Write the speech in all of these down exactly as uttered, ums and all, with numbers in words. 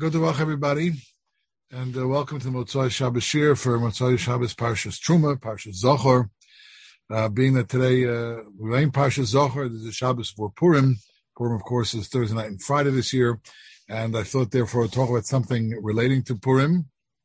Good to welcome everybody, and uh, welcome to Motzai Shabbos Shir for Motzai Shabbos Parshas Truma, Parshas Zohar. Uh, being that today uh, we're in Parshas Zohar, this is a Shabbos for Purim. Purim, of course, is Thursday night and Friday this year, and I thought, therefore, I'd talk about something relating to Purim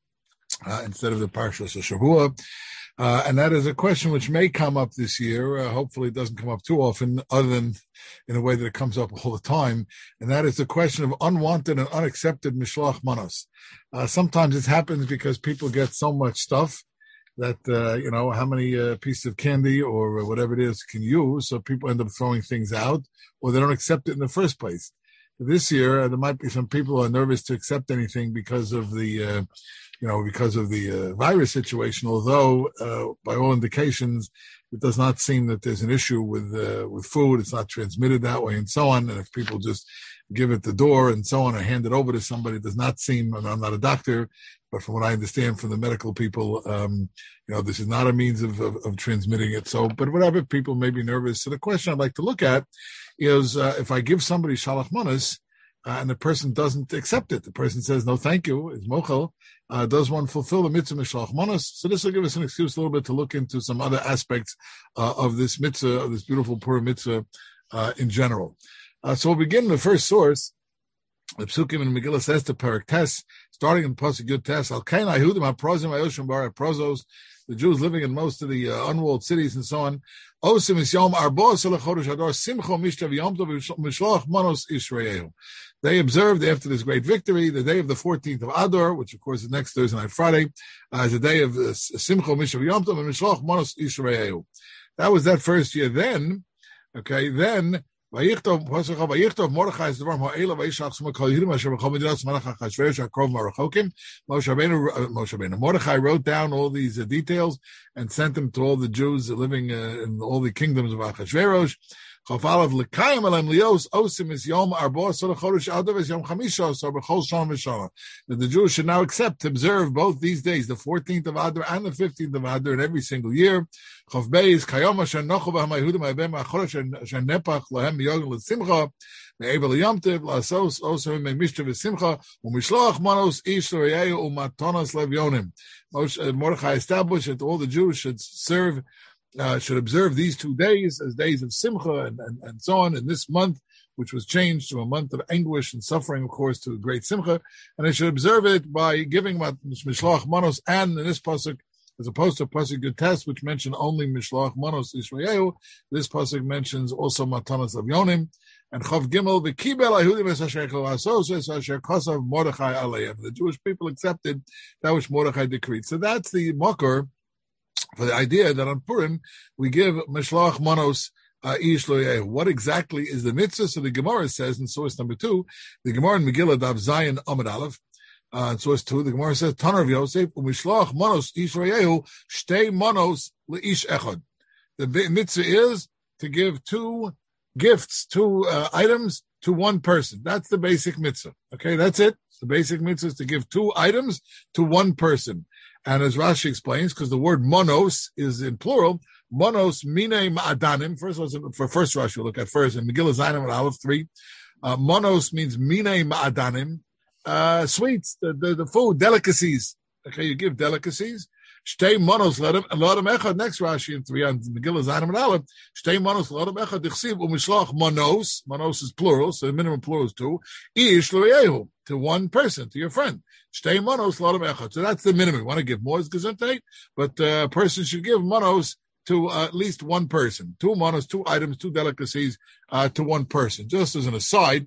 uh, instead of the Parshas Shavua. Uh, and that is a question which may come up this year. Uh, hopefully it doesn't come up too often, other than in a way that it comes up all the time. And that is the question of unwanted and unaccepted mishloach manos. Uh, sometimes it happens because people get so much stuff that, uh, you know, how many uh, pieces of candy or whatever it is can use. So people end up throwing things out, or they don't accept it in the first place. This year, uh, there might be some people who are nervous to accept anything because of the, uh, you know, because of the uh, virus situation, although uh, by all indications, it does not seem that there's an issue with uh, with food. It's not transmitted that way and so on. And if people just give it the door and so on or hand it over to somebody, it does not seem, and I'm not a doctor, but from what I understand from the medical people, um, you know, this is not a means of, of, of transmitting it. So, but whatever, people may be nervous. So the question I'd like to look at is uh, if I give somebody shalach manos, Uh, and the person doesn't accept it. The person says, no, thank you, is mochel. Uh, does one fulfill the mitzvah mishloach manos? So this will give us an excuse a little bit to look into some other aspects uh, of this mitzvah, of this beautiful Purim mitzvah uh, in general. Uh, so we'll begin with the first source. The Psukim in Megillah says to Perek Tes, starting in Pasuk Yud Tes, Al Kain Ayehudim HaProzim Ayoshim Bar HaProzos, the Jews living in most of the uh, unwalled cities and so on. Osim is Yom Arbo Selechodesh Adar Simcho Mishtav Yom Tov Mishloach Manos Israel. They observed after this great victory, the day of the fourteenth of Adar, which of course is next Thursday night, Friday, uh, is the day of uh, Simcho Mishtav Yom Tov and Mishloach Manos Israel. That was that first year. Then, okay, then Vayichtov Vayichtov Mordechai is the Ram Ha'ela Vayishach Sma Kol Yehudim Asher B'Chol Medinas Malach HaChashverosh HaKrov Marachokim. Moshe Rabbeinu Moshe Rabbeinu Mordechai wrote down all these uh, details and sent them to all the Jews living uh, in all the kingdoms of Achashverosh. Chafalav L'Kayim Alem Lios Osim is Yom Arbo Asar Chodesh Adav is Yom Chamisha Asar B'Chol Shalom V'Shalom. That the Jews should now accept, observe both these days, the fourteenth of Adar and the fifteenth of Adar, in every single year. Chav Beis Kayom Asher Nochu B'Ham Yehudim Ha'Bem HaChodesh Asher Nepach Lahem Yogel L'Simcha Me'evel Yom Tov L'Asos Osim Me'Mishtav L'Simcha U'Mishloach Manos Ish L'Reyehu U'Matonas Levyonim. Mordechai established that all the Jews should serve Uh, should observe these two days as days of simcha and, and, and so on in this month, which was changed to a month of anguish and suffering, of course, to a great simcha. And they should observe it by giving mishloach manos, and in this pasuk, as opposed to pasuk Yud Tes, which mentioned only mishloach manos Israel, this pasuk mentions also matanas avyonim. And Chav Gimel, the Kibel Ayehudim es Asher Kovasos es Asher Kosav Mordechai Aleim. The Jewish people accepted that which Mordechai decreed. So that's the makor for the idea that on Purim we give mishloach manos uh, ish lo yehu. What exactly is the mitzvah? So the Gemara says in source number two, the Gemara in Megillah Dav Zayin Amud Aleph, uh, in source two, the Gemara says Tanar of Yosef umishloach manos ish lo yehu shtei manos leish echad. The mitzvah is to give two gifts, two uh, items to one person. That's the basic mitzvah. Okay, that's it. The basic mitzvah is to give two items to one person. And as Rashi explains, because the word monos is in plural, monos mine ma'adanim. First, for first Rashi, we'll look at first, in Megillah Zayin and Aleph three. Uh, monos means mine ma'adanim, uh, sweets, the, the, the food, delicacies. Okay, you give delicacies. Shtei monos l'adam echad. Next Rashi in three, on Megillah Zayin and Aleph. Shtei monos l'adam echad dichsiv u'mishloach monos. Monos is plural, so the minimum plural is two. Ish l'yehu, to one person, to your friend. Shtei monos l'adam echad. So that's the minimum. You want to give more as gesundheit, but uh, a person should give monos to uh, at least one person. Two monos, two items, two delicacies uh, to one person. Just as an aside,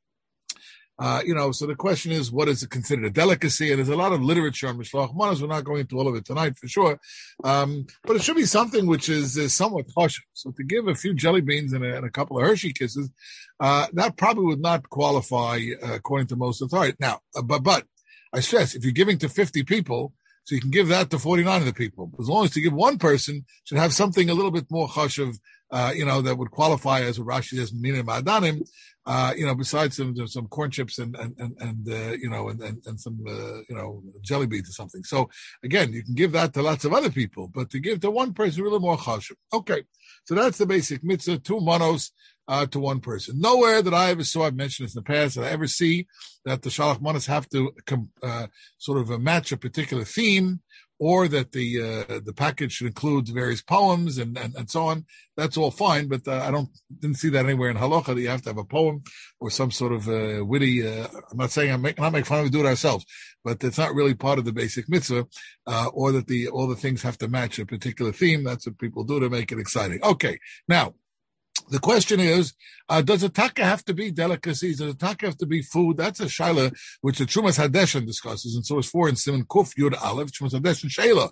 Uh, you know, so the question is, what is considered a delicacy? And there's a lot of literature on mishloach manos. We're not going into all of it tonight for sure. Um, but it should be something which is, is somewhat choshev. So to give a few jelly beans and a, and a couple of Hershey kisses, uh, that probably would not qualify uh, according to most authorities. Now, uh, but, but I stress, if you're giving to fifty people, so you can give that to forty-nine of the people. As long as to give one person should have something a little bit more choshev, uh, you know, that would qualify as what Rashi says, minim ma'adanim. Uh, you know, besides some some corn chips and and and, and uh, you know and and, and some uh, you know jelly beans or something. So again, you can give that to lots of other people, but to give to one person, really more chashuv. Okay, so that's the basic mitzvah. Two manos uh, to one person. Nowhere that I ever saw, I've mentioned this in the past, that I ever see that the Shalach Manos have to uh, sort of uh, match a particular theme, or that the uh, the package should include various poems and, and, and so on. That's all fine, but uh, I don't didn't see that anywhere in Halacha that you have to have a poem or some sort of uh, witty. Uh, I'm not saying I'm, make, I'm not making fun of it, do it ourselves, but it's not really part of the basic mitzvah, uh, or that the all the things have to match a particular theme. That's what people do to make it exciting. Okay, now. The question is, uh, does a taka have to be delicacies? Does a taka have to be food? That's a shaila which the Trumas Hadeshen discusses, and so is four in Simon Kuf Yud Aleph, Trumas Hadeshen Shaila.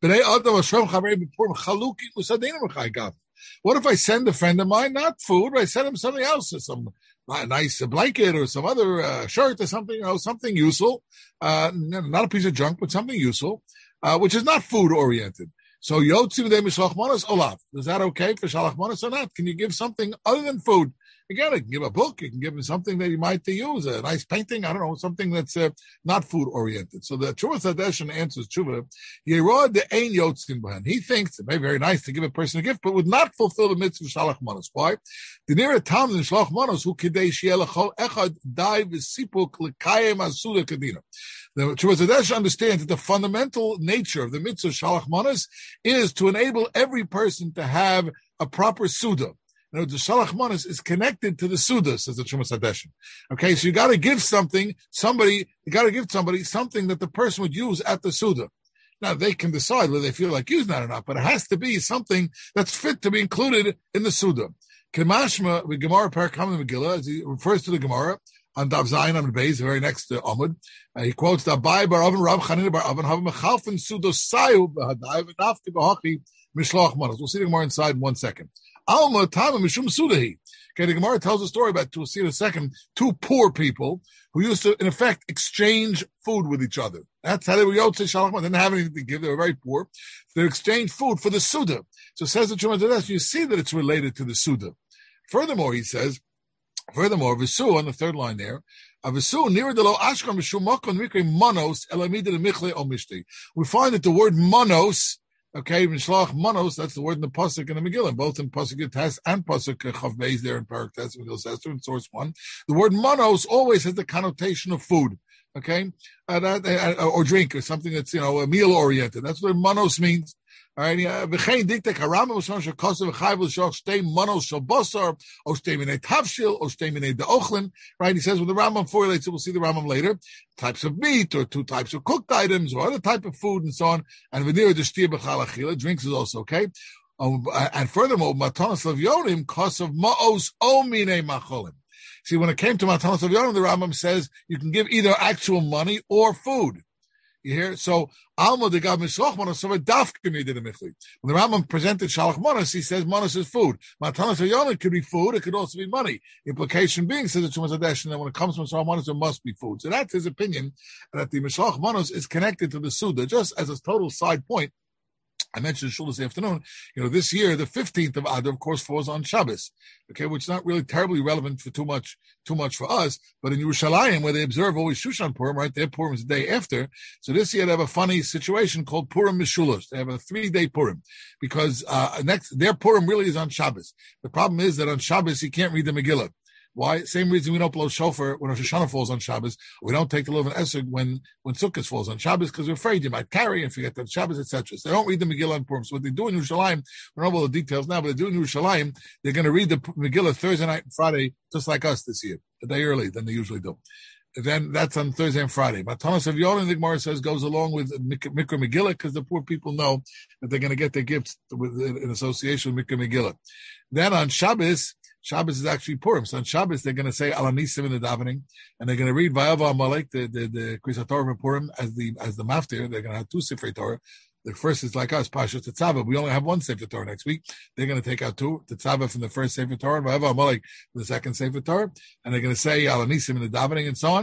What if I send a friend of mine, not food, but I send him something else, some a nice blanket or some other uh, shirt or something, you know, something useful, uh, not a piece of junk, but something useful, uh, which is not food oriented. So Yotzim de Mishalach Manos Olav. Is that okay for Shalach Manos or not? Can you give something other than food? Again, you can give a book. You can give him something that you might use, a nice painting. I don't know, something that's uh, not food oriented. So the Tshuva Sadeshan answers Tshuva. Yerod de Ein Yotzim Bahan. He thinks it may be very nice to give a person a gift, but would not fulfill the mitzvah of Shalach Manos. Why? The nearer Talmud in Shalach Manos who kidei shiel lechol echad dai v'sipuk l'kayem asuda kadina. The Tshuva Sadeshan understands that the fundamental nature of the mitzvah of Shalach Manos is to enable every person to have a proper suda. You know, the Shalach Manos is connected to the Suda, says the Trumas Hadeshen. Okay, so you got to give something, somebody, you got to give somebody something that the person would use at the Suda. Now, they can decide whether they feel like using that or not, but it has to be something that's fit to be included in the Suda. Kemashma, with Gemara Parakam Megillah, as he refers to the Gemara, on Dav Zayin Amud Beis, the very next to Amud, uh, he quotes the Abai Bar Avin Rav Chanina Bar Avin Hav Mechalfen Sudo Sayu B'Hadai V'Nafti B'Hachi Mishloach Manos. We'll see the Gemara inside in one second. Alma Tama Mishum Sudahi. Okay, the Gemara tells a story about, we'll see in a second, two poor people who used to, in effect, exchange food with each other. That's how they were Yotzei Shalach Manos. They didn't have anything to give. They were very poor. They exchanged food for the Suda. So says the Trumas Hadeshen, you see that it's related to the Suda. Furthermore, he says, Furthermore, Visu on the third line there, Visu near the lo ashkam shumakon mikre monos elamida the michle o mishti. We find that the word monos, okay, mishlach monos, that's the word in the pasuk and the Megillah, both in pasuk Yud and pasuk Chav Beis there in Parak Tes Megillah Sester in source one. The word monos always has the connotation of food, okay, uh, that, uh, or drink or something that's, you know, a meal oriented. That's what monos means. All right, v'chein diktek harambam v'shon shekosav v'chayv l'shoch shtei monos shel basar or shtei minei tavshil or shtei minei deochlin. Right, he says when the Rambam formulates it, we'll see the Rambam later. Types of meat or two types of cooked items or other type of food and so on. And v'nir d'shtir b'chal achila, drinks is also okay. Um, and furthermore, matanos of yonim kosav maos o minei macholim. See, when it came to matanos of yonim, the Rambam says you can give either actual money or food. You hear? So, Alma de Gav Mishlach Manos, so a dafka me did a michli. When the Rambam presented Shalach Manos, he says Manos is food. Matanos Hayonim could be food, it could also be money. Implication being, says the Trumas Hadeshen, that when it comes from Shalach Manos, it must be food. So that's his opinion, that the Mishlach Manos is connected to the Suda. Just as a total side point, I mentioned Shul this afternoon, you know, this year, the fifteenth of Adar, of course, falls on Shabbos, okay, which is not really terribly relevant for too much, too much for us, but in Yerushalayim, where they observe always Shushan Purim, right, their Purim is the day after, so this year they have a funny situation called Purim Mishulos. They have a three-day Purim, because uh, next, their Purim really is on Shabbos. The problem is that on Shabbos, you can't read the Megillah. Why? Same reason we don't blow shofar when Rosh Hashanah falls on Shabbos. We don't take the Luv and Esrog when, when Sukkot falls on Shabbos because we're afraid you might carry and forget that Shabbos, et cetera. So they don't read the Megillah on Purim. So what they do in Yerushalayim, we don't know all the details now, but they do in Yerushalayim, they're going to read the Megillah Thursday night and Friday, just like us this year, a day early than they usually do. And then that's on Thursday and Friday. Matanos of Yonim, the Gemara says, goes along with Mikra Megillah because the poor people know that they're going to get their gifts with, in association with Mikra Megillah. Then on Shabbos, Shabbos is actually Purim. So on Shabbos, they're going to say Alanisim in the davening, and they're going to read Vayava Amalek, the the the Kriyas Torah of Purim, as the as the maftir. They're going to have two Sifrei Torah. The first is like us, Pashas Tetzaveh. We only have one Sefer Torah next week. They're going to take out two, Tetzaveh from the first Sefer Torah, and Vayava Amalek from the second Sefer Torah, and they're going to say Alanisim in the davening and so on.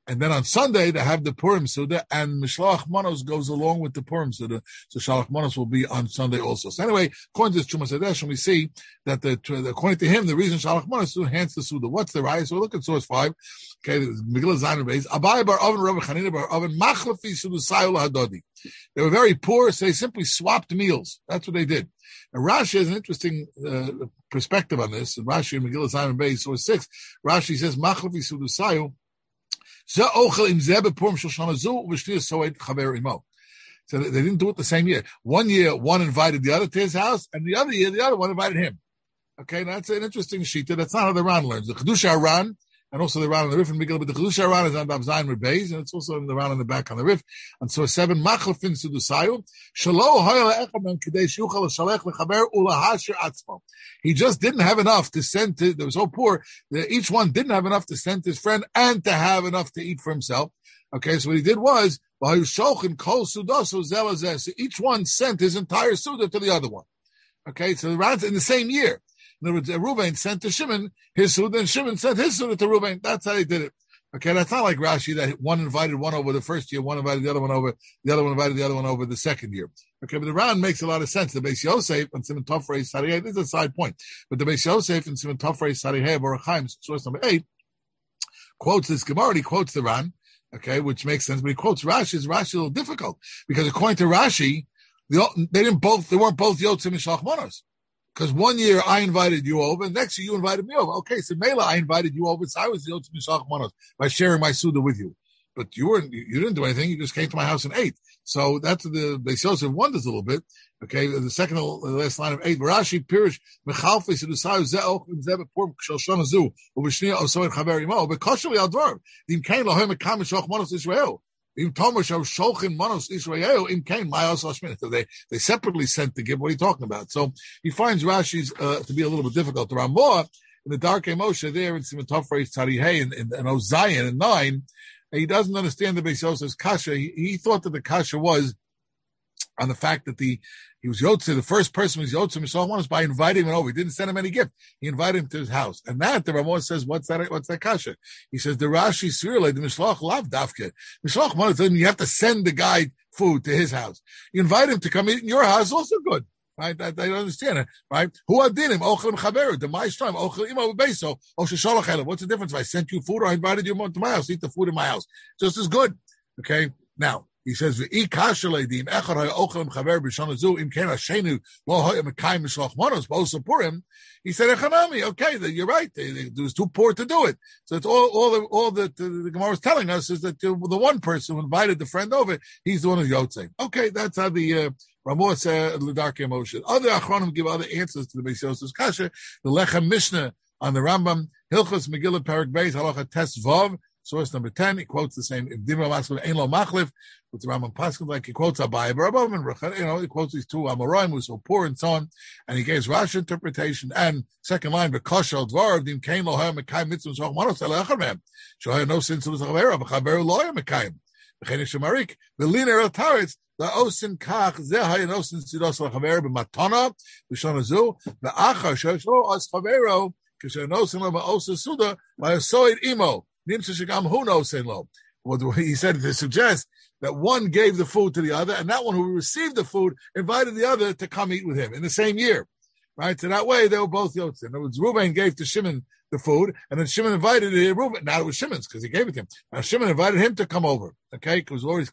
And then on Sunday, they have the Purim Suda, and Mishloach Manos goes along with the Purim Suda. So Shalach Manos will be on Sunday also. So anyway, according to Trumas Hadesh, we see that the, according to him, the reason Shalach Manos enhanced the Suda. What's the right? So look at source five. Okay, Megillah Zayin Beis. Abai bar Oven, Rabbi Chanina bar Oven, Machlafi Suda Sayul Hadodi. They were very poor, so they simply swapped meals. That's what they did. And Rashi has an interesting uh, perspective on this. And Rashi in Megillah Zayin Beis, source six, Rashi says, Machlafi Suda Sayul. So they didn't do it the same year. One year, one invited the other to his house, and the other year, the other one invited him. Okay, that's an interesting shita. That's not how the Ran learns. The Chiddush Ran, and also the Ran on the Rif in Megillah, but the Chiddush Ran is on Daf Zayin Rebeis, and it's also in the Ran on the back on the Rif. And so seven, Machlefin Sudusayu, Shalo Hoyel Echamem Kadesh Yuchal Shalech Lechaber Ulahasher Atzmo. He just didn't have enough to send to, they were so poor, that each one didn't have enough to send to his friend and to have enough to eat for himself. Okay, so what he did was, so each one sent his entire Suda to the other one. Okay, so the Ran's in the same year. In other words, Reuven sent to Shimon his Suda, and Shimon sent his Suda to Reuven. That's how they did it. Okay, that's not like Rashi, that one invited one over the first year, one invited the other one over, the other one invited the other one over the second year. Okay, but the Ran makes a lot of sense. The Beis Yosef and Simon Tofrei Sarihei, this is a side point, but the Beis Yosef and Simon Tofrei Sarihei, Baruch Chaim, source number eight, quotes this Gemara, he quotes the Ran, okay, which makes sense, but he quotes Rashi. Rashi a little difficult, because according to Rashi, they didn't both, they weren't both Yotzei Mishloach Manos. Because one year I invited you over, and next year you invited me over. Okay, so Mela, I invited you over, so I was the Yotzei Mishloach Manos by sharing my Suda with you. But you weren't, you didn't do anything, you just came to my house and ate. So that's the Beis Yosef wonders a little bit. Okay, the second, the last line of eight, Rashi Pirish, Mechalfi Sedusayu Ze'och Zebet Purim Shel Shana Zu, Uvishnia Osoed Chaver Imo, Bekosheli Aldvar, Dim Kain Lohem Mekam Mishloach Manos Israel. Im Tomer Shel Sholchin Manos Israel, Im Kain Mayos Hashmin. So they, they separately sent to give. What are you talking about? So he finds Rashi's uh, to be a little bit difficult. The Ramah, in the Dark Moshe there in Simon Tofrei Tzarihei in, in, in Ozayin and nine, he doesn't understand the Beis Yosef's kasha. He, he thought that the kasha was on the fact that the he was Yotzei, the first person was Yotzei Mishloach Manos by inviting him over. He didn't send him any gift. He invited him to his house. And that, the Ramah says, what's that, what's that kasha? He says, the Rashi Svirle, the Mishloach Lav Dafke. Mishloach Manos, you have to send the guy food to his house. You invite him to come eat in your house, also good. Right? I, I don't understand it. Right? Who adinim, ochel m'chaberu, the ma'ishtraim, ochel imo bebeso, oshe sholach elev. What's the difference if I sent you food or I invited you to my house? Eat the food in my house. Just as good. Okay? Now, he says, "V'i kasha leidim echad hay ochel m'chaber b'shana zu im ken hashenu lo hay mekayim mishloach manos b'osa purim." He said, "Echanami, okay, you're right. They, they, it was too poor to do it." So it's all, all the, all that the, the Gemara is telling us is that the, the one person who invited the friend over, he's the one who's Yotzei. Okay, that's how the uh, Ramah said L'darkei Moshe. Other Achronim give other answers to the Beis Yosef's kasha. The Lechem Mishnah on the Rambam, Hilchos Megillah Perek Beis Halacha Tes Vav. Source number ten, he quotes the same, if Dimra Maskul Ein Lo Machlif, with the Rambam Pascal, like he quotes Abai Barabam, and you know, he quotes these two Amoraim, who are so poor and so on, and he gives Rashi interpretation, and second line, Bekosh Al Dvar, Dim Kain Lo Ha Mekayim Mitzvah Shach Manos El Echad Mem, Shohay No Sin Tzulus Chavera, B'Chaveru Lo Ha Mekayim, B'Chein Shemarik, V'Liner El Taretz, La'osin Kach, Zeh Hay No Sin Tzidos El Chavera, B'Matana, B'Shana Zu, V'Achar Shelo As Chavero, Kishay No Sin Lo Ma'osa Suda, V'Yasoid Imo, who knows well, he said to suggest that one gave the food to the other, and that one who received the food invited the other to come eat with him in the same year. Right? So that way they were both Yotzei. In other words, Reuben gave to Shimon the food, and then Shimon invited Reuben. Now it was Shimon's because he gave it to him. Now Shimon invited him to come over. Okay, because always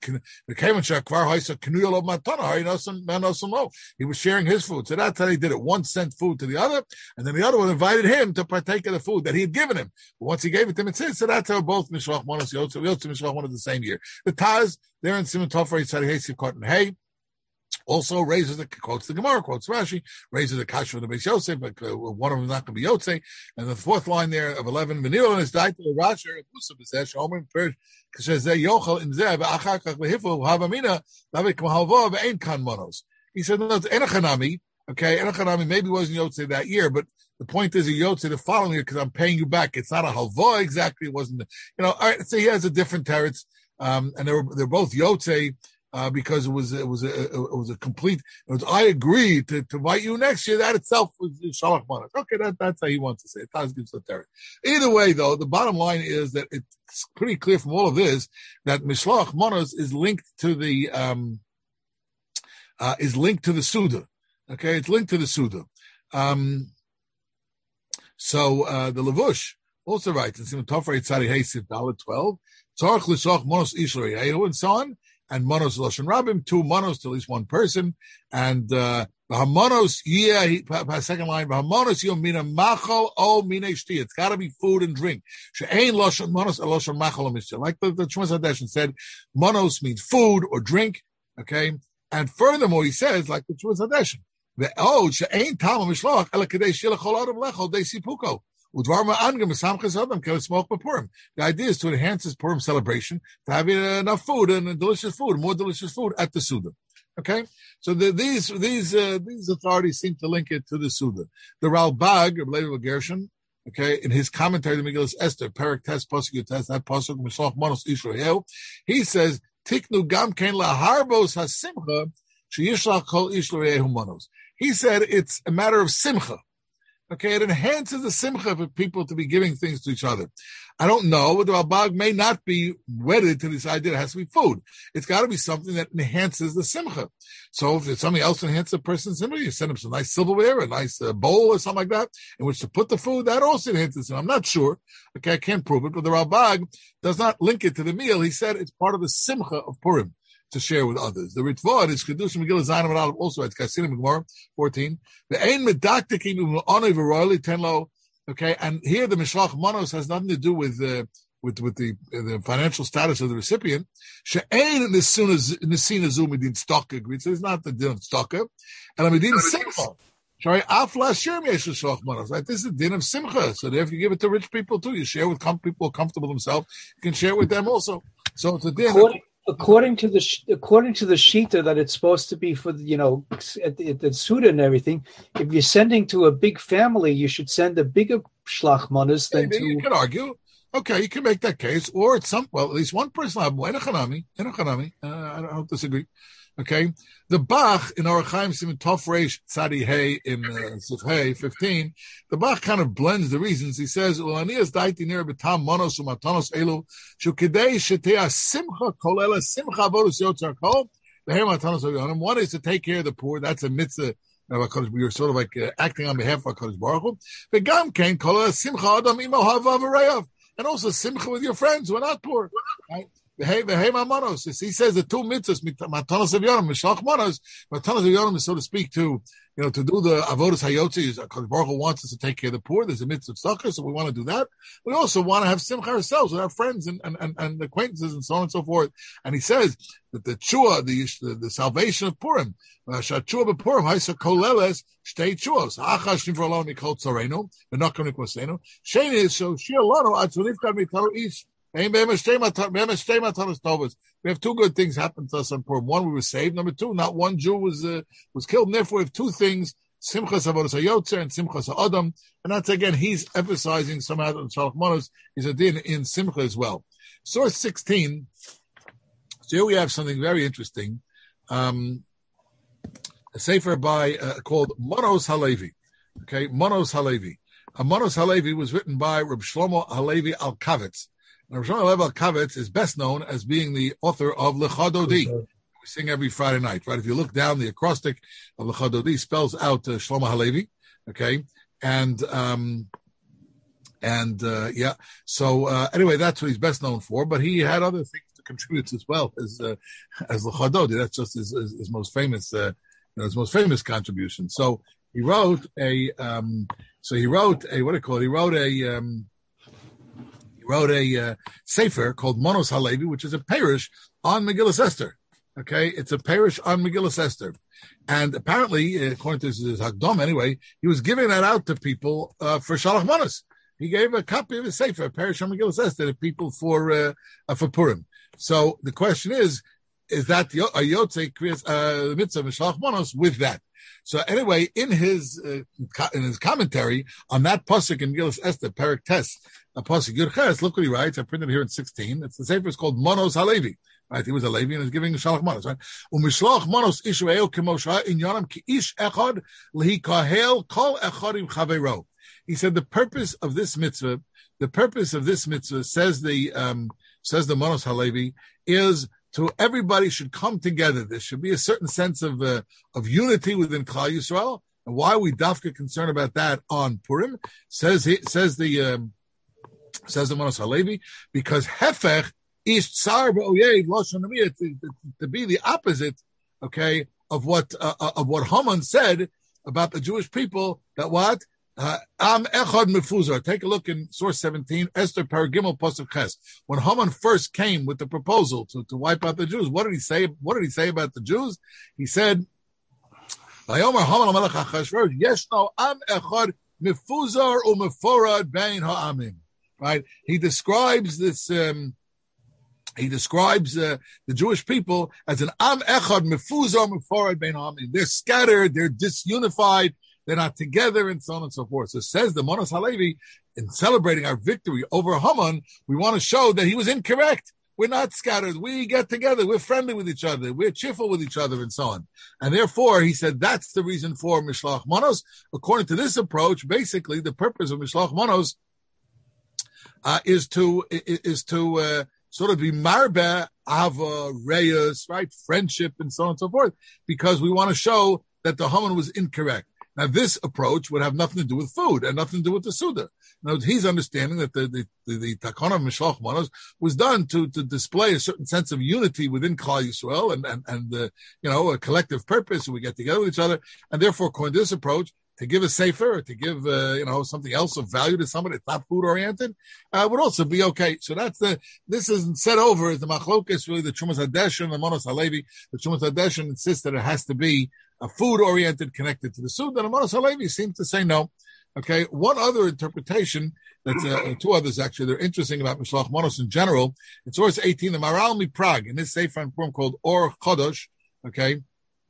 he was sharing his food. So that's how he did it. One sent food to the other, and then the other one invited him to partake of the food that he had given him. But once he gave it to him, it's his. So that's how both Mishloach Manos Yotzei Yotzei Mishloach Manos the same year. The Taz there in Simon Tofrei Tzarihei Cotton Hay also raises the quotes the Gemara, quotes Rashi, raises the kasha of the Beis Yosef, but uh, one of them is not going to be Yotzei. And the fourth line there of eleven, V'nil and his diet to the Rashi, Musa b'sesh, Omer Pirish, K'shezeh Yochel in Zeh, V'achar Kach V'hifu, Havamina, Lavik Mahalva, V'ein Kan Monos. He said, no, it's Enochanami. Okay, Enochanami maybe wasn't Yotzei that year, but the point is a Yotzei the following year because I'm paying you back. It's not a halva exactly. It wasn't, you know, all right, so he has a different teretz, um, and they were, they're both Yotzei. uh, because it was it was a it was a complete. It was, I agree to, to invite you next year. That itself was shalach manos. Okay, that, that's how he wants to say it. Taz gives the terror. Either way, though, the bottom line is that it's pretty clear from all of this that mishlach manos is linked to the um uh, is linked to the Suda. Okay, it's linked to the Suda. Um, so uh, the Levush also writes in Simon Tofrei Tzadi Heisiv Dalet twelve, Tzarich L'Shach Monos Ish L'Reyehu, and so on, and Monos Loshen Rabim, two Monos to at least one person, and uh, V'hamonos, yeah, second line, V'hamonos Yom Mina Machal O Mina Shti. It's got to be food and drink. She'ein Loshen Monos a Loshen Machal O Mishta. Like the, the Shmuel Hadeshin said, Monos means food or drink, okay? And furthermore, he says, like the Shmuel Hadeshin, Oh, she'ein Tama Mishloach Ela Kedei Shilachol Adam Lechol Dei Sipuko. The idea is to enhance this Purim celebration, to have enough food and delicious food, more delicious food at the Suda. Okay, so the, these these uh, these authorities seem to link it to the Suda. The Ralbag, Rebbe Gershon, okay, in his commentary to Megillas Esther, Perek Tes Pasuk Tes, that Pasuk Mishloach Monos Israel, he says Tiknu Gam Ken LaHarbos HaSimcha Sheyishlach Kol Israel Monos. He said it's a matter of simcha. Okay, it enhances the simcha for people to be giving things to each other. I don't know, the Ralbag may not be wedded to this idea. It has to be food. It's got to be something that enhances the simcha. So if there's something else to enhance a person's simcha, you send him some nice silverware, a nice uh, bowl or something like that, in which to put the food, that also enhances it. I'm not sure. Okay, I can't prove it, but the Ralbag does not link it to the meal. He said it's part of the simcha of Purim to share with others. The Ritva is Kedushim Megillah Zayin Amar also at Kasinim Gemara fourteen. The Ein Medaktikim Onei V'Royli Tenlo. Okay, and here the Mishlach Manos has nothing to do with the uh, with with the uh, the financial status of the recipient. She'ein in the Nisina Zumidin Stocker agreed. So it's not the din of Stocker. And Amidin Simcha. Sorry, Afla Shem Yeshua Manos. Right, this is the din of Simcha. So therefore, you give it to rich people too. You share with com- people comfortable themselves. You can share with them also. So it's a din. According, according to the according to the shita that it's supposed to be for, you know, at the, at the Suda and everything, if you're sending to a big family, you should send a bigger shlach manos than Maybe to. You can argue. Okay, you can make that case, or it's some. Well, at least one person. Enochanami, Enochanami. Uh, I don't disagree. Okay, the Bach in Orach Chaim Siman Tov Reish Tzadi Hey in uh, Sif Hey fifteen, the Bach kind of blends the reasons. He says, "Well, anias daiti near betam monos umatanos elu shukidei shetea simcha kolela simcha avodos yotzar kol behem matanos yonim." One is to take care of the poor. That's a mitzvah. You're sort of like uh, acting on behalf of HaKadosh Baruch Hu. The Gam Kain kolela simcha adam imo havav, and also simcha with your friends who are not poor. Right? He says the two mitzvahs, matanos of Yonam, mishloach manos. Matanos of Yonam is, so to speak, to you know to do the avodas hayotzi. HaKadosh Baruch Hu wants us to take care of the poor. There's a mitzvah of succor, so we want to do that. We also want to have simcha ourselves with our friends and, and, and, and acquaintances and so on and so forth. And he says that the chua, the the, the salvation of Purim, shachua b'Purim, haisa koleles shtei chuos. Ha'achashim for alone nikol tzarenu, v'nakam nikosenu. Sheni is so shi'alano atzulivkan mitaro ish. We have two good things happen to us on Purim. One, we were saved. Number two, not one Jew was uh, was killed. And therefore, we have two things: Simchas Avodas Hayotzer and Simchas Adam. And that's again, he's emphasizing somehow that Shalach Manos is a din in Simcha as well. Source sixteen. So here we have something very interesting. Um, a sefer by uh, called Manos Halevi. Okay, Manos Halevi. Uh, Manos Halevi was written by Reb Shlomo Halevi Al-Kavetz. Reb Shlomo Halevi Al-Kavetz is best known as being the author of Lecha Dodi. We sing every Friday night, right? If you look down, the acrostic of Lecha Dodi spells out uh, Shlomo Halevi, okay? And, um, and uh, yeah, so uh, anyway, that's what he's best known for, but he had other things to contribute as well as uh, as Lecha Dodi. That's just his, his, his most famous, uh, you know, his most famous contribution. So he wrote a, um, so he wrote a, what do you call it? He wrote a, um, He wrote a uh, sefer called Manos Halevi, which is a parish on Megillas Esther. Okay, it's a parish on Megillas Esther, and apparently, according to his Hagdom, anyway, he was giving that out to people uh, for Shalach Manos. He gave a copy of his sefer, a parish on Megillas Esther, to people for uh, uh, for Purim. So the question is, is that a Yotze creates a mitzvah Mishlach Manos with that. So anyway, in his uh, in his commentary on that pasuk in Gilas Esther, Perek Tes, a pasuk Yud Ches, look what he writes. I printed it here in sixteen. It's the sefer is called Manos Halevi. Right, he was a Levi and is giving Shalach Manos. Right, u'mishlach Manos ishueo k'mosha in yonam ki ish echad lehi kahel kol echadim chaveiro. He said the purpose of this mitzvah, the purpose of this mitzvah, says the um, says the Manos Halevi, is to everybody should come together. There should be a certain sense of uh, of unity within Klal Yisrael. And why are we dafka concerned about that on Purim? Says he says the um, says the Manos Halevi, because hefech ish tsar b'oyev lashon hamiyah, to, to be the opposite, okay, of what uh, of what Haman said about the Jewish people. That what am echad mefuzar. Take a look in source seventeen, Esther Paragimel Pasuk Ches. When Haman first came with the proposal to, to wipe out the Jews, what did he say? What did he say about the Jews? He said, "Vayomer Haman HaMelech HaChashverosh, Yeshno am echad mefuzar umeforad bein ha'amim." Right? He describes this. Um, He describes uh, the Jewish people as an am echad mefuzar meforad bein ha'amim. They're scattered, they're disunified, they're not together, and so on and so forth. So says the Manos Halevi, in celebrating our victory over Haman, we want to show that he was incorrect. We're not scattered. We get together. We're friendly with each other. We're cheerful with each other, and so on. And therefore, he said that's the reason for Mishlach Manos. According to this approach, basically, the purpose of Mishlach Manos uh, is to is to uh, sort of be marbe, ava, reyes, right, friendship, and so on and so forth, because we want to show that the Haman was incorrect. Now, this approach would have nothing to do with food and nothing to do with the Suda. Now, he's understanding that the the, the, the Takana of Mishlach Manos was done to, to display a certain sense of unity within Klal Yisrael and, and, and uh, you know, a collective purpose, and we get together with each other. And therefore, according to this approach, to give a sefer, or to give, uh, you know, something else of value to somebody that's not food-oriented, uh, would also be okay. So that's the, this isn't set over as the machlokes, really the Trumas Hadeshen, the Manos Halevi. The Trumas Hadeshen insists that it has to be a food-oriented connected to the Sud, and the Manos Halevi seems to say no. Okay, one other interpretation, that's uh, two others actually, they're interesting about Mishlach Manos in general. In source eighteen, the Maharal MiPrague, in this sefer form called Or Chodosh, okay,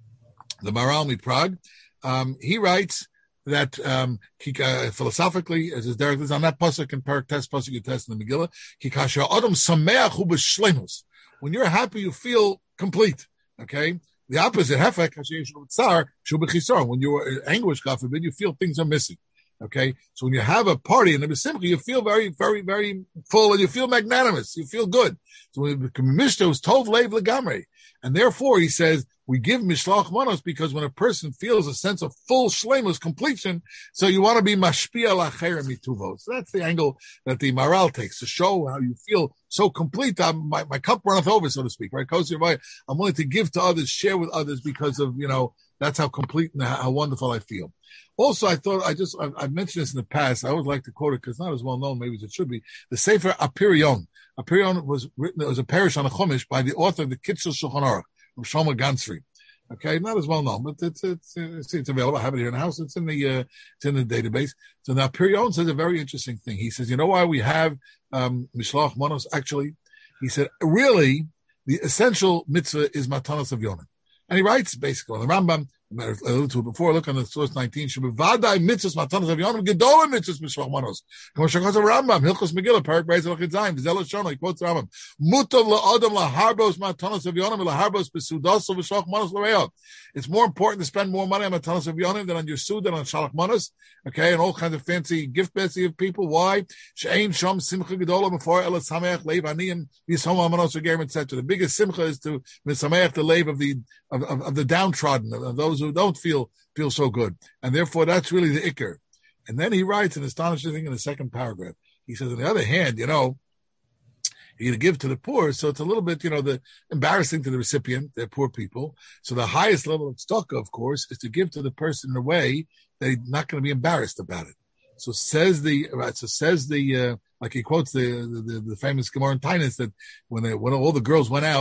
the Maharal MiPrague, um, he writes that um, uh, philosophically, as his director is on that pasuk in Perek Tes, pasuk you test in the Megillah, Kikasha Adam Sameach Hu B'Shleimus. When you're happy, you feel complete. Okay, the opposite, Hefek Hashem Tsar Shu B'Chisar. When you're in anguish, God forbid, you feel things are missing. Okay, so when you have a party in the B'Simcha, you feel very, very, very full, and you feel magnanimous. You feel good. So when Mishta was Tov Leiv Legamrei, and therefore he says we give Mishlach Manos because when a person feels a sense of full shleimus, completion, so you want to be mashpia lacher mituvo. So that's the angle that the Maharal takes to show how you feel so complete. I'm, my my cup runneth over, so to speak. Right, I'm willing to give to others, share with others because of you know that's how complete and how wonderful I feel. Also, I thought I just I've, I've mentioned this in the past. I always like to quote it because it's not as well known maybe as it should be. The Sefer Apirion. Apirion was written. It was a parish on a chumash by the author of the Kitzur Shulchan Aruch, Shlomo Gansri. Okay, not as well known, but it's it's it's, it's available. I have it here in the house. It's in the uh, it's in the database. So now Apirion says a very interesting thing. He says, you know why we have um, Mishlach Manos? Actually, he said, really, the essential mitzvah is Matanos of Yonah. And he writes basically on the Rambam. I alluded to it before. Look on the source nineteen. Shebevadai mitzvahs matanos of Yonah gedolah mitzvahs Mishlach Manos. Come on, shakos of Rambam Hilchos Megillah Perek Beis Elachid Zayin V'Zelo Shona. He quotes Rambam. Mutav la'adam laharbos matanos of Yonah laharbos besudos of Mishlach Manos l'reil. It's more important to spend more money on matanos of Yonah than on your sud and on Shalach Manos. Okay, and all kinds of fancy gift baskets of people. Why? She'ein sham simcha gedolah before elas sameach leiv aniyim yishom manos ugerim et cetera. The biggest simcha is to misameach the leiv of the of, of, of the downtrodden, of those who don't feel feel so good. And therefore, that's really the ikr. And then he writes an astonishing thing in the second paragraph. He says, on the other hand, you know, you're going to give to the poor, so it's a little bit, you know, the embarrassing to the recipient, they're poor people. So the highest level of tzedakah, of course, is to give to the person in a way that he's not going to be embarrassed about it. So says the, right, so says the, uh, like he quotes the, the, the famous Gemara in Tainus that when they, when all the girls went out,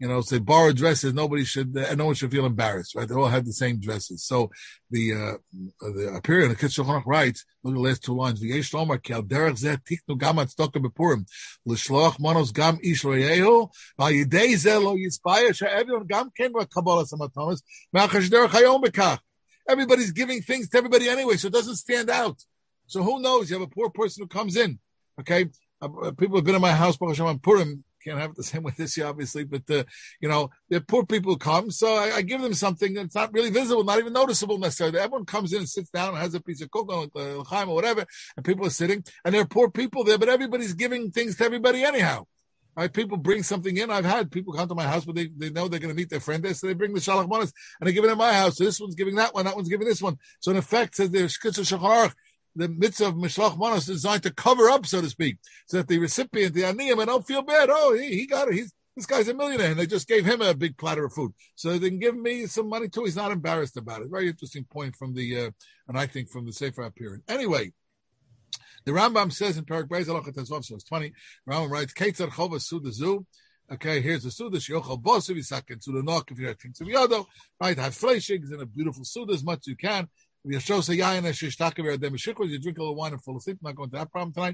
you know, say borrow dresses. Nobody should, uh, no one should feel embarrassed, right? They all have the same dresses. So the uh, the period the Kitzur Shulchan Aruch writes, look at the last two lines. V'yesh lomar ki al derech zeh tiknu gam tzedakah bepurim l'shloach manos gam ish loyehu v'yidei zeh lo yispaya she'evyon gam ken v'kabbalah samatonos me'achash derech hayom bekach. Everybody's giving things to everybody anyway, so it doesn't stand out. So who knows? You have a poor person who comes in. Okay, uh, people have been in my house, Baruch Hashem, on Purim. Can't have it the same way this year, obviously, but, uh, you know, the poor people come, so I, I give them something that's not really visible, not even noticeable necessarily. Everyone comes in and sits down and has a piece of coconut, uh, l'chaim or whatever, and people are sitting, and there are poor people there, but everybody's giving things to everybody anyhow. Right? People bring something in. I've had people come to my house, but they, they know they're going to meet their friend there, so they bring the shalach manos, and they give it in my house. So this one's giving that one, that one's giving this one. So in effect, says there's Kitzur Shulchan Aruch, the mitzvah of Mishlach Manos is designed to cover up, so to speak, so that the recipient, the aniyim, and don't feel bad. Oh, he, he got it. He's this guy's a millionaire, and they just gave him a big platter of food, so they can give me some money too. He's not embarrassed about it. Very interesting point from the, uh, and I think from the Sefer HaPurim. Anyway, the Rambam says in Perek Beis Halacha Tezvav, so it's twenty. The Rambam writes, "Keitzad chova suda zu." Okay, here's the suda. Sheyochal bosu v'saken suda nok if you have things of yodo. Right, have fleishigs and a beautiful suda as much as you can. You drink a little wine and fall asleep. I'm not going to that problem tonight.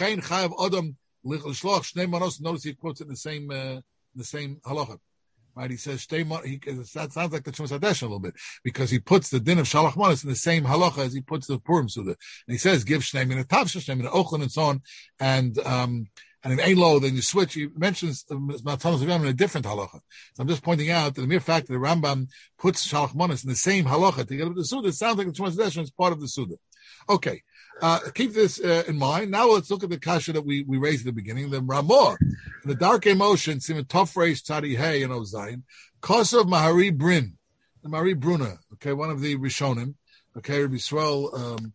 Notice he quotes it in the same uh, the same halacha. Right? He says he, that sounds like the Chumash Hadesh a little bit because he puts the din of Shalach Manos in the same halacha as he puts the Purim Suda. And he says give Shnei Min a Tavsha, Shnei Min a Ochlin, and so on. And um, and in Ein-Lo, then you switch. He mentions Matanos Avim in a different halacha. So I'm just pointing out that the mere fact that the Rambam puts Shalach Manos in the same halacha together with the Suda, it sounds like the Chumash Hadesh is part of the Suda. Okay, uh, keep this uh, in mind. Now let's look at the kasha that we, we raised at the beginning. The Ramah, in the Dark Emotion, Simon Tofreish Tzadi Hey and Ozayin, Kosov Mahari Brin, the Mahari Bruna, okay, one of the Rishonim, okay, Rabbi Yisrael, um,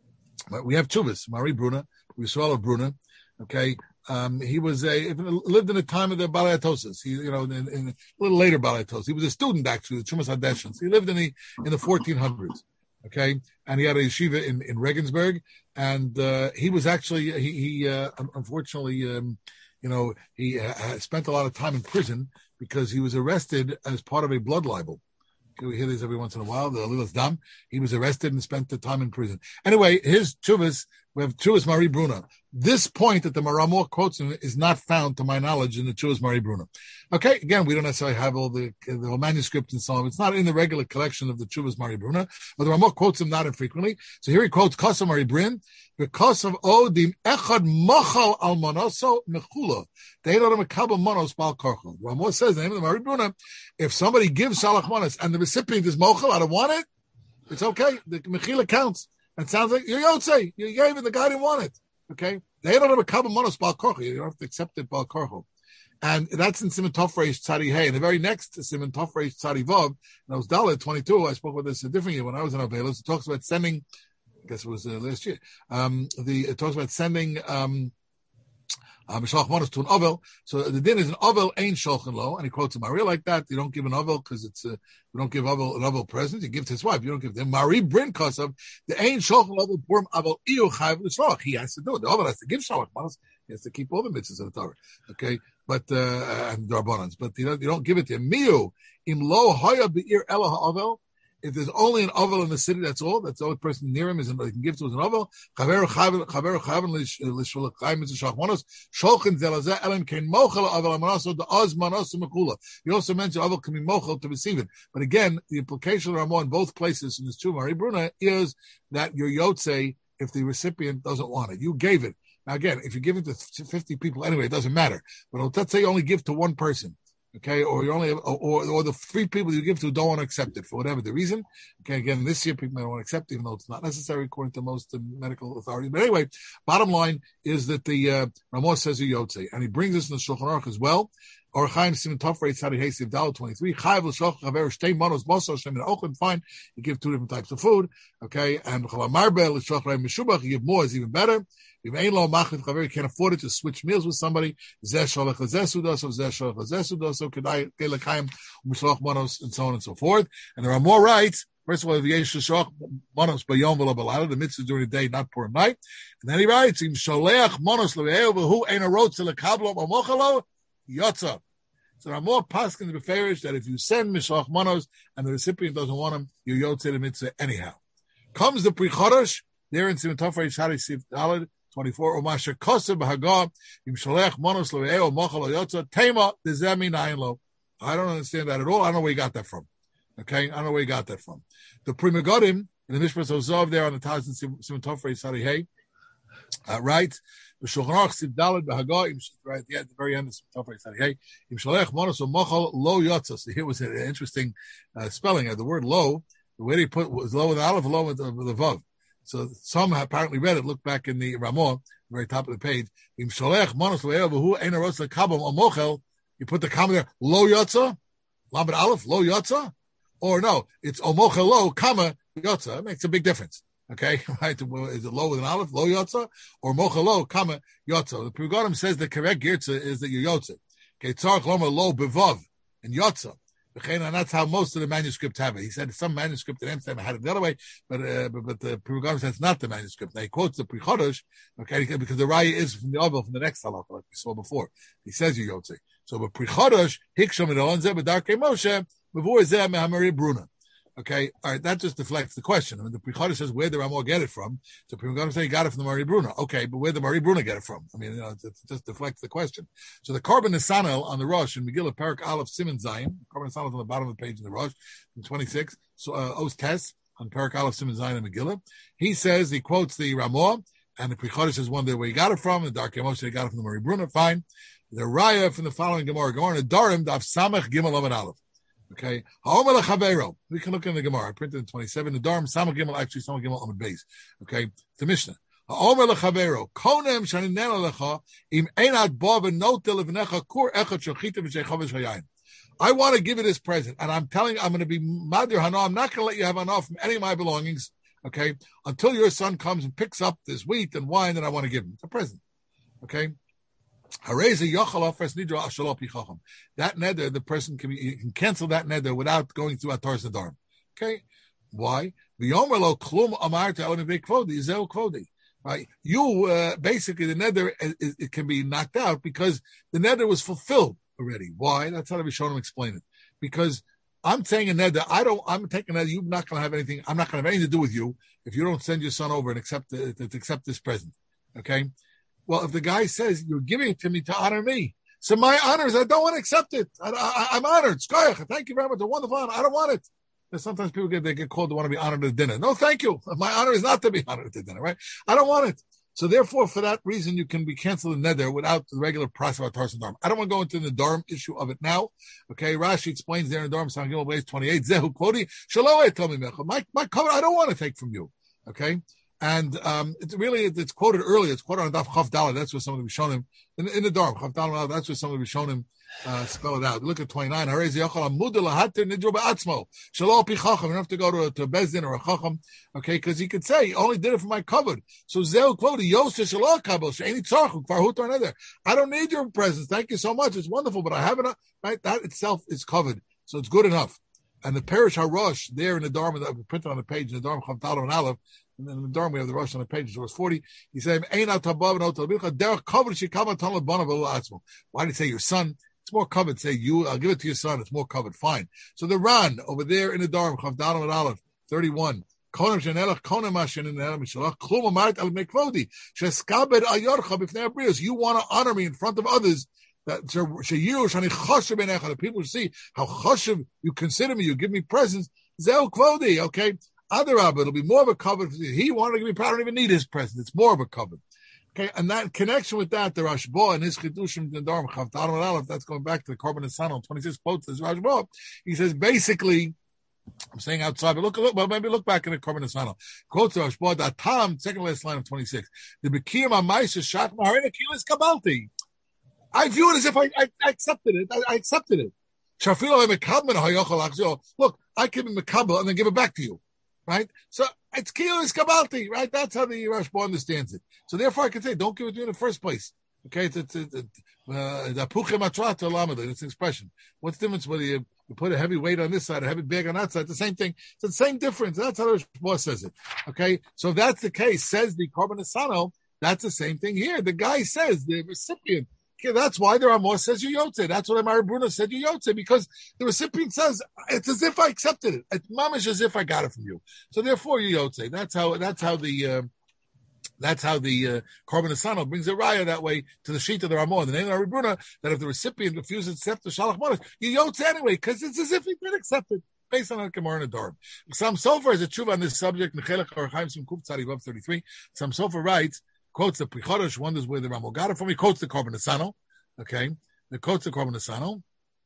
we have Tuvas, Mahari Bruna, Rabbi Yisrael of Bruna, okay. Um, he was a lived in the time of the Balei Atosos. He, you know, in, in a little later Balei Atosos. He was a student actually, the Chumash Hadeshans. He lived in the in the fourteen hundreds. Okay, and he had a yeshiva in, in Regensburg, and uh, he was actually he, he uh, unfortunately, um, you know, he uh, spent a lot of time in prison because he was arrested as part of a blood libel. We hear this every once in a while. The Lilas Dam. He was arrested and spent the time in prison. Anyway, his Chuvas, we have Chuvas Mari Bruna. This point that the Maramor quotes him is not found, to my knowledge, in the Chuvas Mari Bruna. Okay, again, we don't necessarily have all the the whole manuscript and so on. It's not in the regular collection of the Chuvas Mari Bruna, but the Maramor quotes him not infrequently. So here he quotes Kosa Mari Brin, because of Odim Echad Machal Al Monoso Mechula. They don't have a Kabal Monos Bal Korchel. Maramor says the name of the Mari Bruna, if somebody gives Shalach Monos and the recipient is Mochel, I don't want it, it's okay. The Mechila counts. It sounds like you're Yotzei. You gave it, the guy didn't want it. Okay? They don't have a Kabal Monos Bal Korchel. You don't have to accept it Bal Korchel. And that's in Simon Tofreish Tzadi Hey. And the very next Simon Tofreish Tzadi Vav, and that was Dalet twenty-two. I spoke about this a different year when I was in Avelos. It talks about sending, I guess it was uh, last year. Um, the, it talks about sending, um, Uh, Mishlach Manos to an ovel. So the din is an ovel ain't shulchan lo, and he quotes a Maria like that. You don't give an ovel because it's a, you don't give ovel an ovel present. You give to his wife. You don't give them Marie Brin Kosav. The ain't shulchan lo purim aval iu chayv l'shlach. He has to do it. The ovel has to give shalach manos. He has to keep all the mitzvahs of the Torah. Okay, but uh, and darbanans. But you don't you don't give it to him. Miu im lo hoya beir ela ha'ovel. If there's only an ovel in the city, that's all. That's the only person near him is he can give to is an ovel. Chaveru chaven chaveru chaven l'shulachayim mitzvah shachmanos shulchan zelazeh elim kein mochel ovel amanaso the oz manos mekula. You also mentioned ovel can be mochel to receive it, but again, the implication of Ramah in both places in this two Mari Bruna is that your yotzei if the recipient doesn't want it, you gave it. Now again, if you give it to fifty people anyway, it doesn't matter. But let's say you only give to one person. Okay, or you only, or, or the three people you give to don't want to accept it for whatever the reason. Okay, again, this year people don't want to accept it, even though it's not necessary according to most uh, medical authorities. But anyway, bottom line is that the uh, Ramah says a yotzei, and he brings this in the Shulchan Aruch as well. Or Chaim Simon Tofrei Tzadi Hey Siv Dal twenty-three. Chayav l'shoch chaver shtei manos basar shem in ochlin. Fine, you give two different types of food. Okay, and chalam marbe l'shoch reim meshubach. You give more is even better. If ain't lo machliv chaver, you can't afford it to switch meals with somebody. Zeh sholach zeh sudaso, zeh sholach zeh sudaso. Kedai kelakayim umshloch manos and so on and so forth. And there are more rights. First of all, the mitzvah during the day, not for a night. And then he writes, Im sholeach manos le'ehu v'hu ein arotz lekablo b'mochalo yotza. So there are more paskin beferish that if you send Mishloach Manos and the recipient doesn't want them, you yotze the mitzvah anyhow. Comes the Pri Chodesh, there in Siman Tofrei Shari Sif Daled, twenty-four, Umasher Kosev B'Haga, Im Sholech Manos Lo'eo Mochel Oyotza, Tema, Dezemi Nayin Lo. I don't understand that at all. I don't know where you got that from. Okay? I don't know where you got that from. The Pri Megadim, in the Mishpas Ozov there on the Taz in Siman Tofrei Shari Hey, uh, right? The Shulchan Aruch Sif Daled B'Haga, right at the very end of Siman Tofrei Shari Hey, Im Sholech Manos Mochel Lo Yotza. So here was an interesting uh, spelling of the word lo. The way they put was low with the aleph, low with the, with the vav. So some apparently read it. Look back in the Ramah, very top of the page. Im sholech manos le'evahu ein aros lekabam amochel. You put the comma there, lo yotza, lamed aleph, lo yotza, or no, it's omochel lo, comma yotza. It makes a big difference. Okay, right? Is it lo with an aleph, lo yotza, or mochel lo, comma yotza? The Pri Megadim says the correct girtza is that you yotza. Okay, tzarich lomer lo bevav and yotza. And that's how most of the manuscripts have it. He said some manuscript in Amsterdam had it the other way, but uh, but, but the Pri Megadim says it's not the manuscript. Now he quotes the Pri Chodesh, okay, because the raya is from the Ovel, from the next halakha, like we saw before. He says you yotze. So the Pri Chodesh hikshom idolonze b'darkei Moshe b'vur zeh mehamari bruna. Okay, all right, that just deflects the question. I mean, the Pri Chodesh says where did Ramah get it from? So Pri Megadim say he got it from the Mari Bruna. Okay, but where did the Mari Bruna get it from? I mean, you know, it, it just deflects the question. So the Korban Nesanel on the Rosh in Megillah Perak Aleph Siman Zayin, Korban Nesanel is on the bottom of the page in the Rosh, in twenty-six, so uh, Os Tes on Perak Aleph Siman Zayin and Megillah. He says, he quotes the Ramah, and the Pri Chodesh says one day where he got it from, and the Darkei Moshe got it from the Mari Bruna, fine. The Raya from the following Gemara, Gemara Nedarim, Daf Samech Gimel Amud Aleph. Okay, we can look in the Gemara. I printed in twenty-seven. The Dharm Samach Gimel, actually Samach Gimel on the base. Okay, the Mishnah. Ha'omer lechavero konem shaninena lecha im einat bo v'notel levnecha kur echad shachita v'sheichavish hayayin. I want to give you this present, and I'm telling you, I'm going to be madir hana. I'm not going to let you have enough from any of my belongings. Okay, until your son comes and picks up this wheat and wine that I want to give him. It's a present. Okay. That neder, the person can, be, can cancel that neder without going through Atar Sadarm. Okay? Why? Right? You, uh, basically, the neder, it, it can be knocked out because the neder was fulfilled already. Why? That's how the Rishonim explain it. Because I'm saying a neder, I don't, I'm taking a neder, you're not going to have anything, I'm not going to have anything to do with you if you don't send your son over and accept, the, to accept this present. Okay? Well, if the guy says, you're giving it to me to honor me, so my honor is I don't want to accept it. I, I, I'm honored. Thank you very much. A wonderful honor. I don't want it. And sometimes people get they get called to want to be honored at dinner. No, thank you. My honor is not to be honored at dinner, right? I don't want it. So therefore, for that reason, you can be canceled in neder without the regular process of Atar Sadarm. I don't want to go into the Dharm issue of it now. Okay, Rashi explains there in Dharm Sangil Blaze twenty-eight. Zehu Kvodi Shaloi Tell me My my cover I don't want to take from you. Okay. And um, it's really, it's quoted earlier. It's quoted on Daf Chav Daled. That's where some of the Rishonim, in, in the Dharm, Chav Daled, that's where some of the Rishonim uh, spell it out. Look at twenty-nine. You don't have to go to, to a Bezdin or a Chacham, okay, because he could say, he only did it for my covered. So Zeu Kvodi, Yosef Shalom Kabel, Sheini Tzarchuk, Farhut or another. I don't need your presence. Thank you so much. It's wonderful, but I have enough, right? That itself is covered. So it's good enough. And the Perish HaRosh, there in the Dharm, that we printed on the page, in the Dharm Chav Daled and Aleph, and then in the Dharm, we have the Rosh on the page, verse forty. He said, Why did he say your son? It's more covered. Say you, I'll give it to your son. It's more covered. Fine. So the Ran, over there in the Dharm, Chav Daled and Aleph, thirty-one. You want to honor me in front of others. That the people see how chashuv you consider me, you give me presents. Zeu kvodi, okay. Adarabah, it'll be more of a covenant. He wanted to give me power. I don't even need his present. It's more of a covenant. Okay, and that connection with that, the Rashba and his Chidushim Dendarim Chav Daled and Aleph, that's going back to the Korban Nesanel, twenty-six quotes, this Rashba. He says basically, I'm saying outside, but look, look, well, maybe look back in the Korban Nesanel. Quotes the Rashba, that Tam, second last line of twenty-six. The Bekiyam HaMaisa Shat Maharina Kilis Kabalti. I view it as if I, I, I accepted it. I, I accepted it. Look, I give him a kabel and then give it back to you. Right? So it's Kilis Kabalti, right? That's how the Rashba understands it. So therefore I can say, don't give it to me in the first place. Okay, it's it's it's it's an expression. What's the difference whether you, you put a heavy weight on this side, a heavy bag on that side? It's the same thing. It's the same difference. That's how the Rashba says it. Okay, so if that's the case, says the Korban Nesanel, that's the same thing here. The guy says, the recipient, Okay, that's why the Ramah says you Yotze. That's what Amar Bruna said you Yotze, because the recipient says it's as if I accepted it. It's mamish as if I got it from you. So therefore you Yotze. That's how that's how the uh, that's how the uh, Korban Asano brings a raya that way to the sheet of the Ramah. The name of Amar Bruna, that if the recipient refuses to accept the Shalach Manos, you Yotze anyway, because it's as if he did accept it. Based on the Gemara and Adorim. Sam Sofer is a tshuva on this subject. Nechelech Archaim Sim Kuf Tzadi Vav thirty-three. Sam Sofer writes, quotes the Pri Chodesh, wonders where the Ramah got it from. He quotes the Korban Asano. Okay, the quotes the Korban Asano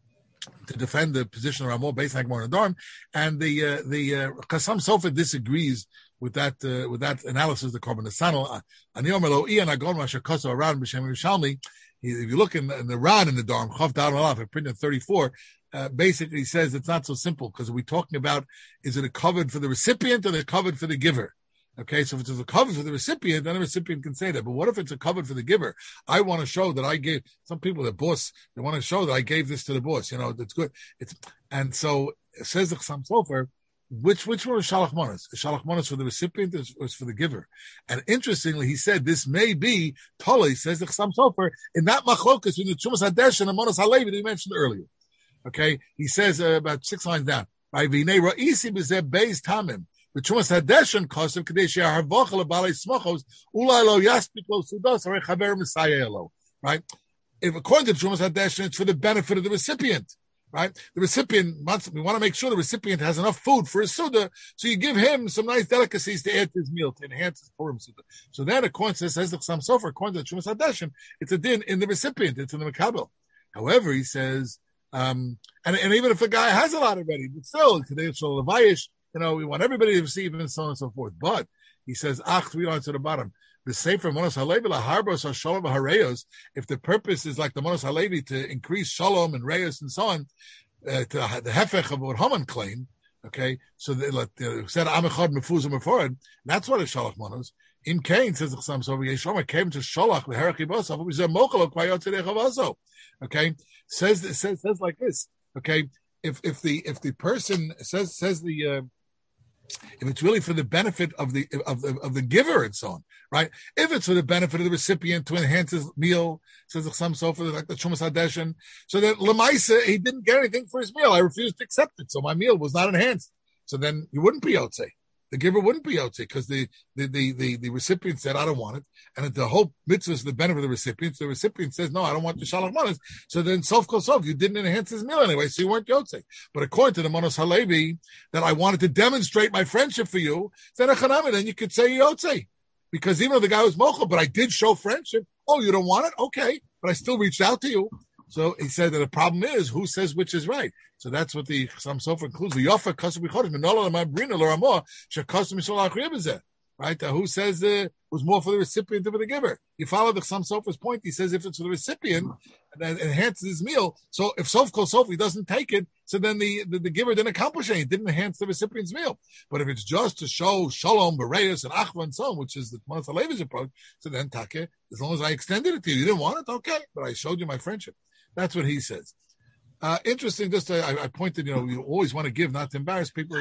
to defend the position of Ramah based on Gemara and Adorim. And the uh, the uh, Sam Sofer disagrees with that uh, with that analysis of the Korban Asano. Ani Omer Lo Ian Agon Masher Koso Aran B'Shem Yerushalmi. If you look in, in the Ran in the Dharm, Chav Dal Alaf, printed thirty-four. Uh, basically says it's not so simple, because we're talking about, is it a covered for the recipient or a covered for the giver? Okay, so if it's a covered for the recipient, then the recipient can say that. But what if it's a covered for the giver? I want to show that I gave, some people, the boss, they want to show that I gave this to the boss. You know, that's good. It's And so it says the Chassam Sofer, which which one is Shalach Manos? Is Shalach Manos for the recipient or is for the giver? And interestingly, he said this may be, Tolei, says the Chassam Sofer, in that machlokas in the Chumas Hadesh and the Manos HaLevi that he mentioned earlier. Okay, he says uh, about six lines down. By Vinei Ra'isi b'zeh beis tamim. B'chumas hadeshen kosev kadei she'harvocha lebalei smochos ulai lo yaspik lo sudos harei chaver misayeh lo. Right? If according to Chumas hadeshen, it's for the benefit of the recipient. Right? The recipient wants, we want to make sure the recipient has enough food for his suda, so you give him some nice delicacies to add to his meal, to enhance his Purim suda. So then, according to says the Chassam Sofer, according to the Chumas hadeshen, it's a din in the recipient, it's in the Makabel. However, he says, Um, and, and even if a guy has a lot already, but still, today it's Shalom Levayish, you know, we want everybody to receive and so on and so forth. But he says, Ach, three lines to the bottom. The Sefer Monos Halevi laharbos hashalom hareyos. If the purpose is like the Monos Halevi to increase shalom and reyos and so on, uh, to the hefech of what Haman claimed, okay, so they like, uh, said Amechad Mefuzim Meforad, that's what a Shalach Monos. In Cain says the Chassam Sofer, Yeshoma came to Sholach leherachibosov, it was a mokalo kvayot. Okay, says says says like this. Okay, if if the if the person says says the uh, if it's really for the benefit of the of the of the giver and so on, right? If it's for the benefit of the recipient to enhance his meal, says the Chassam Sofer, like the Chumas Hadeshen, so that Lamaisa he didn't get anything for his meal. I refused to accept it, so my meal was not enhanced. So then he wouldn't be Yotzei. The giver wouldn't be Yotzei because the, the, the, the, the recipient said, I don't want it. And the whole mitzvah is the benefit of the recipient. So the recipient says, no, I don't want the Shalach Manos. So then, sof kol sof, you didn't enhance his meal anyway, so you weren't Yotzei. But according to the Monos Halevi, that I wanted to demonstrate my friendship for you, then then you could say Yotzei. Because even though the guy was mochel, but I did show friendship. Oh, you don't want it? Okay. But I still reached out to you. So he said that the problem is who says which is right. So that's what the Chassam Sofer includes. The Yofa Kasum Bichodesh Menola Mabrina Loramor Shekasum Mishol Achribazeh. Right? Uh, who says uh, was more for the recipient than for the giver? You follow the Chassam Sofer's point. He says if it's for the recipient, and enhances his meal. So if Sof Kol Sof he doesn't take it, so then the, the, the giver didn't accomplish anything. It didn't enhance the recipient's meal. But if it's just to show Shalom, Bereus, and Achva and so on, which is the Monos Halevi's approach, so then Take, as long as I extended it to you, you didn't want it, okay, but I showed you my friendship. That's what he says. Uh, interesting, just uh, I, I pointed, you know, you always want to give, not to embarrass people.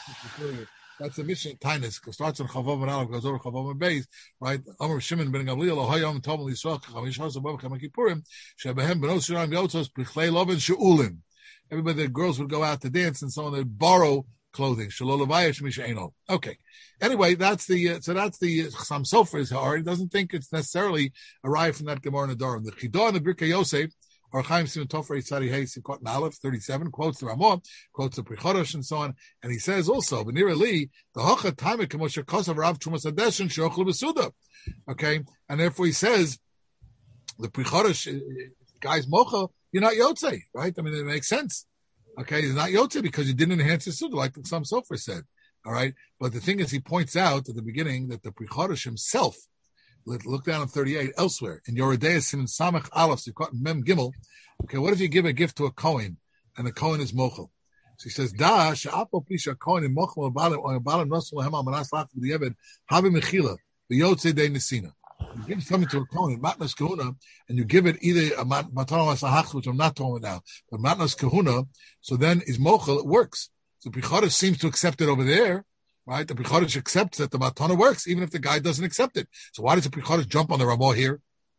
That's the mission. Tainus starts on Chavav and Aleph, goes over Chavav and Beis, right? Amar Shimon ben Gamliel, Ohayom Tom Yisrael Chamish Hasabav Kamakipurim, Shebehem Benos Shiram Yotzos Prichlei Lovin Sheulim. Everybody, the girls would go out to dance and so on. They'd borrow clothing. Shalolavayish Mishaino. Okay. Anyway, that's the uh, so that's the Chassam Sofer is hard. He doesn't think it's necessarily arrived from that Gemara and Adorim. The Chidah and the Birkei Yosef. Or Chaim Simon Tofrei Tzadi Hey Sikot Aleph thirty-seven quotes the Ramah, quotes the Pri Chodesh and so on, and he says also B'nira Li the Hocha Time K'moshe Kosav Rav Chumas Hadeshen Sheochlu B'Suda. Okay, and therefore he says the Pri Chodesh guy's mocha, you're not Yotzei, right? I mean it makes sense. Okay, he's not Yotzei because he didn't enhance his Suda like some Sofer said. All right, but the thing is, he points out at the beginning that the Pri Chodesh himself. Look down on thirty-eight elsewhere. In Yoredei Simon Samach Aleph, Sikot Mem Gimel. Okay, what if you give a gift to a Kohen and the Kohen is mochel? So he says, Da she'apo pisha Kohen in mochel or balim or balim nosul lehem al manas lach v'diavad havi mechila v'yotzei dei nesina. You give something to a Kohen, matnas kahuna, and you give it either a matana masahach, which I'm not talking about now, but matnas kahuna. So then is mochel, it works. So Pri Chodesh seems to accept it over there. Right, the Pri Chodesh accepts that the matana works, even if the guy doesn't accept it. So why does the Pri Chodesh jump on the Ramah here?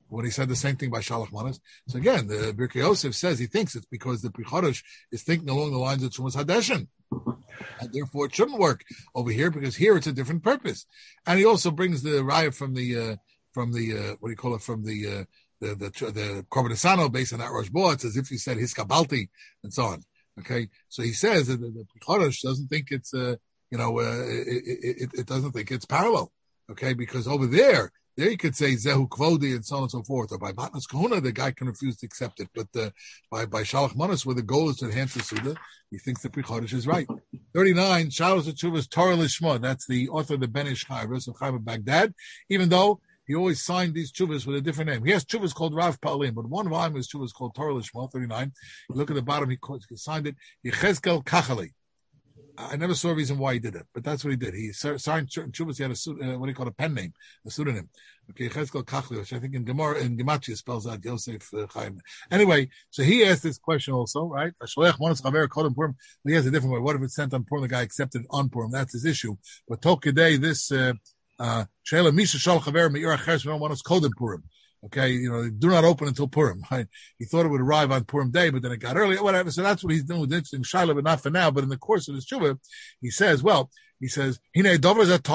when he said the same thing by Shalach Manas. So again, the Birkei Yosef says he thinks it's because the Pri Chodesh is thinking along the lines of Trumas Hadeshin. And therefore it shouldn't work over here because here it's a different purpose. And he also brings the raya from the, uh, from the, uh, what do you call it, from the, uh, the, the, the Korban Asano based on that Rosh Bo. It's as if he said Hiskabalti and so on. Okay. So he says that the, the Pri Chodesh doesn't think it's, uh, you know, uh, it, it, it doesn't think it's parallel. Okay. Because over there, There you could say Zehu Kvodi and so on and so forth. Or by Matnas Kahuna, the guy can refuse to accept it. But uh, by, by Shalach Manas, where the goal is to enhance the Suda, he thinks the Pri Chodesh is right. thirty-nine, Shalos Teshuvas Torah Lishma. That's the author of the Ben Ish Chai, Rav Chaim of Baghdad. Even though he always signed these Teshuvas with a different name. He has Teshuvas called Rav Pa'alim, but one volume of his Teshuvas called Torah Lishma, thirty-nine. You look at the bottom, he, he signed it, Yechezkel Kachali. I never saw a reason why he did it, but that's what he did. He signed certain Teshuvas. He had a, uh, what do you call it, a pen name, a pseudonym. Okay, Cheskel Kachli, which I think in Gemara, in Gematria spells out Yosef uh, Chaim. Anyway, so he asked this question also, right? He has a different way. What if it's sent on Purim? The guy accepted on Purim. That's his issue. But Tokedei, this, uh, uh, Sheila Misha Shal Chaver Meir Acheres Me'omanos Kodem Purim. Okay, you know, do not open until Purim. Right? He thought it would arrive on Purim day, but then it got earlier, whatever. So that's what he's doing with interesting Shiloh, but not for now. But in the course of his tshuva, he says, well, he says, It'll be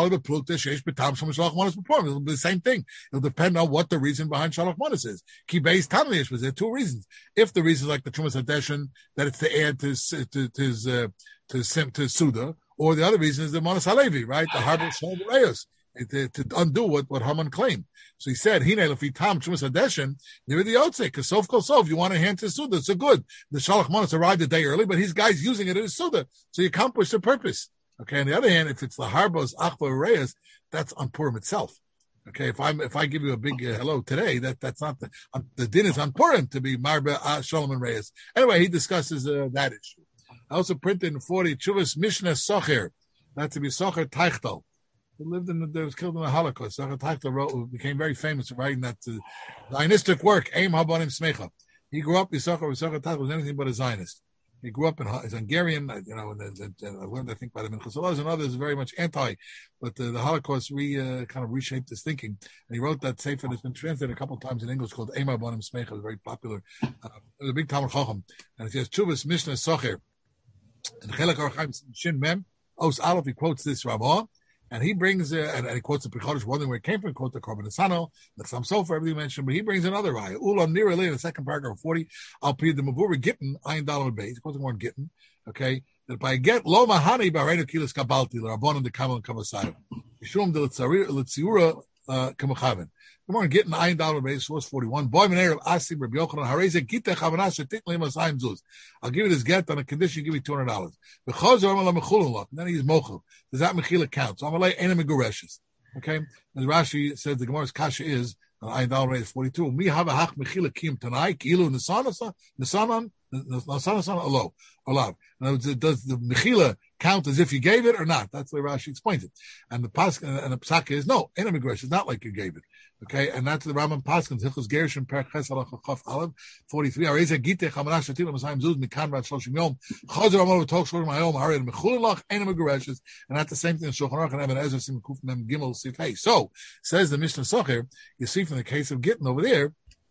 the same thing. It'll depend on what the reason behind Shalach Manas is. Ki beis tamlish was there two reasons. If the reason is like the Trumas Hadeshin, that it's to add to to to his uh, to to, to Suda, or the other reason is the Manas Halevi, right? The Harbor Shal Reyes. To, to undo what, what Haman claimed. So he said, Hine lefi tam Trumas Hadeshin, near the Yotze, because sof kol sof, you want to hand to Suda, it's a good. The Shalach Manas arrived a day early, but his guy's using it as Suda, so you accomplish the purpose. Okay, on the other hand, if it's the Harbos Achva Reyes, that's on Purim itself. Okay, if I'm if I give you a big uh, hello today, that that's not the um, the din is on Purim to be Marba uh, Shalom and Reyes. Anyway, he discusses uh, that issue. I also printed in forty Chuvas Mishnah Socher, not to be Socher Teichtel. He lived in the, they was killed in the Holocaust. Socher Teichtel wrote, became very famous for writing that uh, Zionistic work, Eim Habanim Smecha. He grew up, Socher Socher Teichtel was anything but a Zionist. He grew up in he's Hungarian, you know, and I learned, I think, by the Minchas Elazar and others, very much anti. But uh, the Holocaust re uh, kind of reshaped his thinking, and he wrote that sefer that's been translated a couple of times in English called Eimar Bonim Smecha. It was very popular. Uh, it was a big Talmud Chacham, and it says Chuvas Mishnah Socher and Chelek Archaim Shin Mem Os Aleph. He quotes this Ramah. And he brings, uh, and, and he quotes the Pri Chodesh, wondering where it came from, he quotes the Korban Asano, the Sam Sofer, everything mentioned, but he brings another raya. Ulam Nirali in the second paragraph of forty, I'll plead the Mavura Gittin, Ayin Dalam Beis, he quotes the word Gittin, okay, that by get Lo Mahani, Barredo Kilis Kabalti, Rabban and the Kamal and Kavasayim, Yishum de Litziura, Kamachaven. The more Gittin, Ayin Dalam Beis, source forty-one, Boy Meneir of Asib, Rabbi Yochanan, Hareze, Gita Chavanash, Tikli Masayim Zuz. I'll give you this get on a condition, you give me two hundred dollars. The Chazor Amala Mechulun, and then he's Mochel. Does that Mechila count? So I'm going to lay Enem Goreshes. Okay? And Rashi says the Gemara's Kasha is, Ayin Dalam Beis forty-two, Mi Hava Hach Mechila Kim Tanai, Kilu Nisanasa, Nisanan, Nisanan, Alo, Olav. In other words, does the Mechila count as if you gave it or not? That's the way Rashi explains it. And the Pas and the Psaka is, no, Enem Goresh is not like you gave it. Okay, and that's the Rambam Paskins. Hilchos Gershon Per Ches Halach Chaf Aleph forty-three. Areza Gite Chamanash Shatim Masayim Zuz Mikan Rat Shloshim Yom Chazer Amal V'Tok Shloshim Hayom Hared Mechulin Lach Enem Gereshes, and that's the same thing in Shulchan Aruch and Even Ezra Sim Kuf Mem Gimel Sif Hey. So says the Mishnah Socher. You see from the case of Gittin over there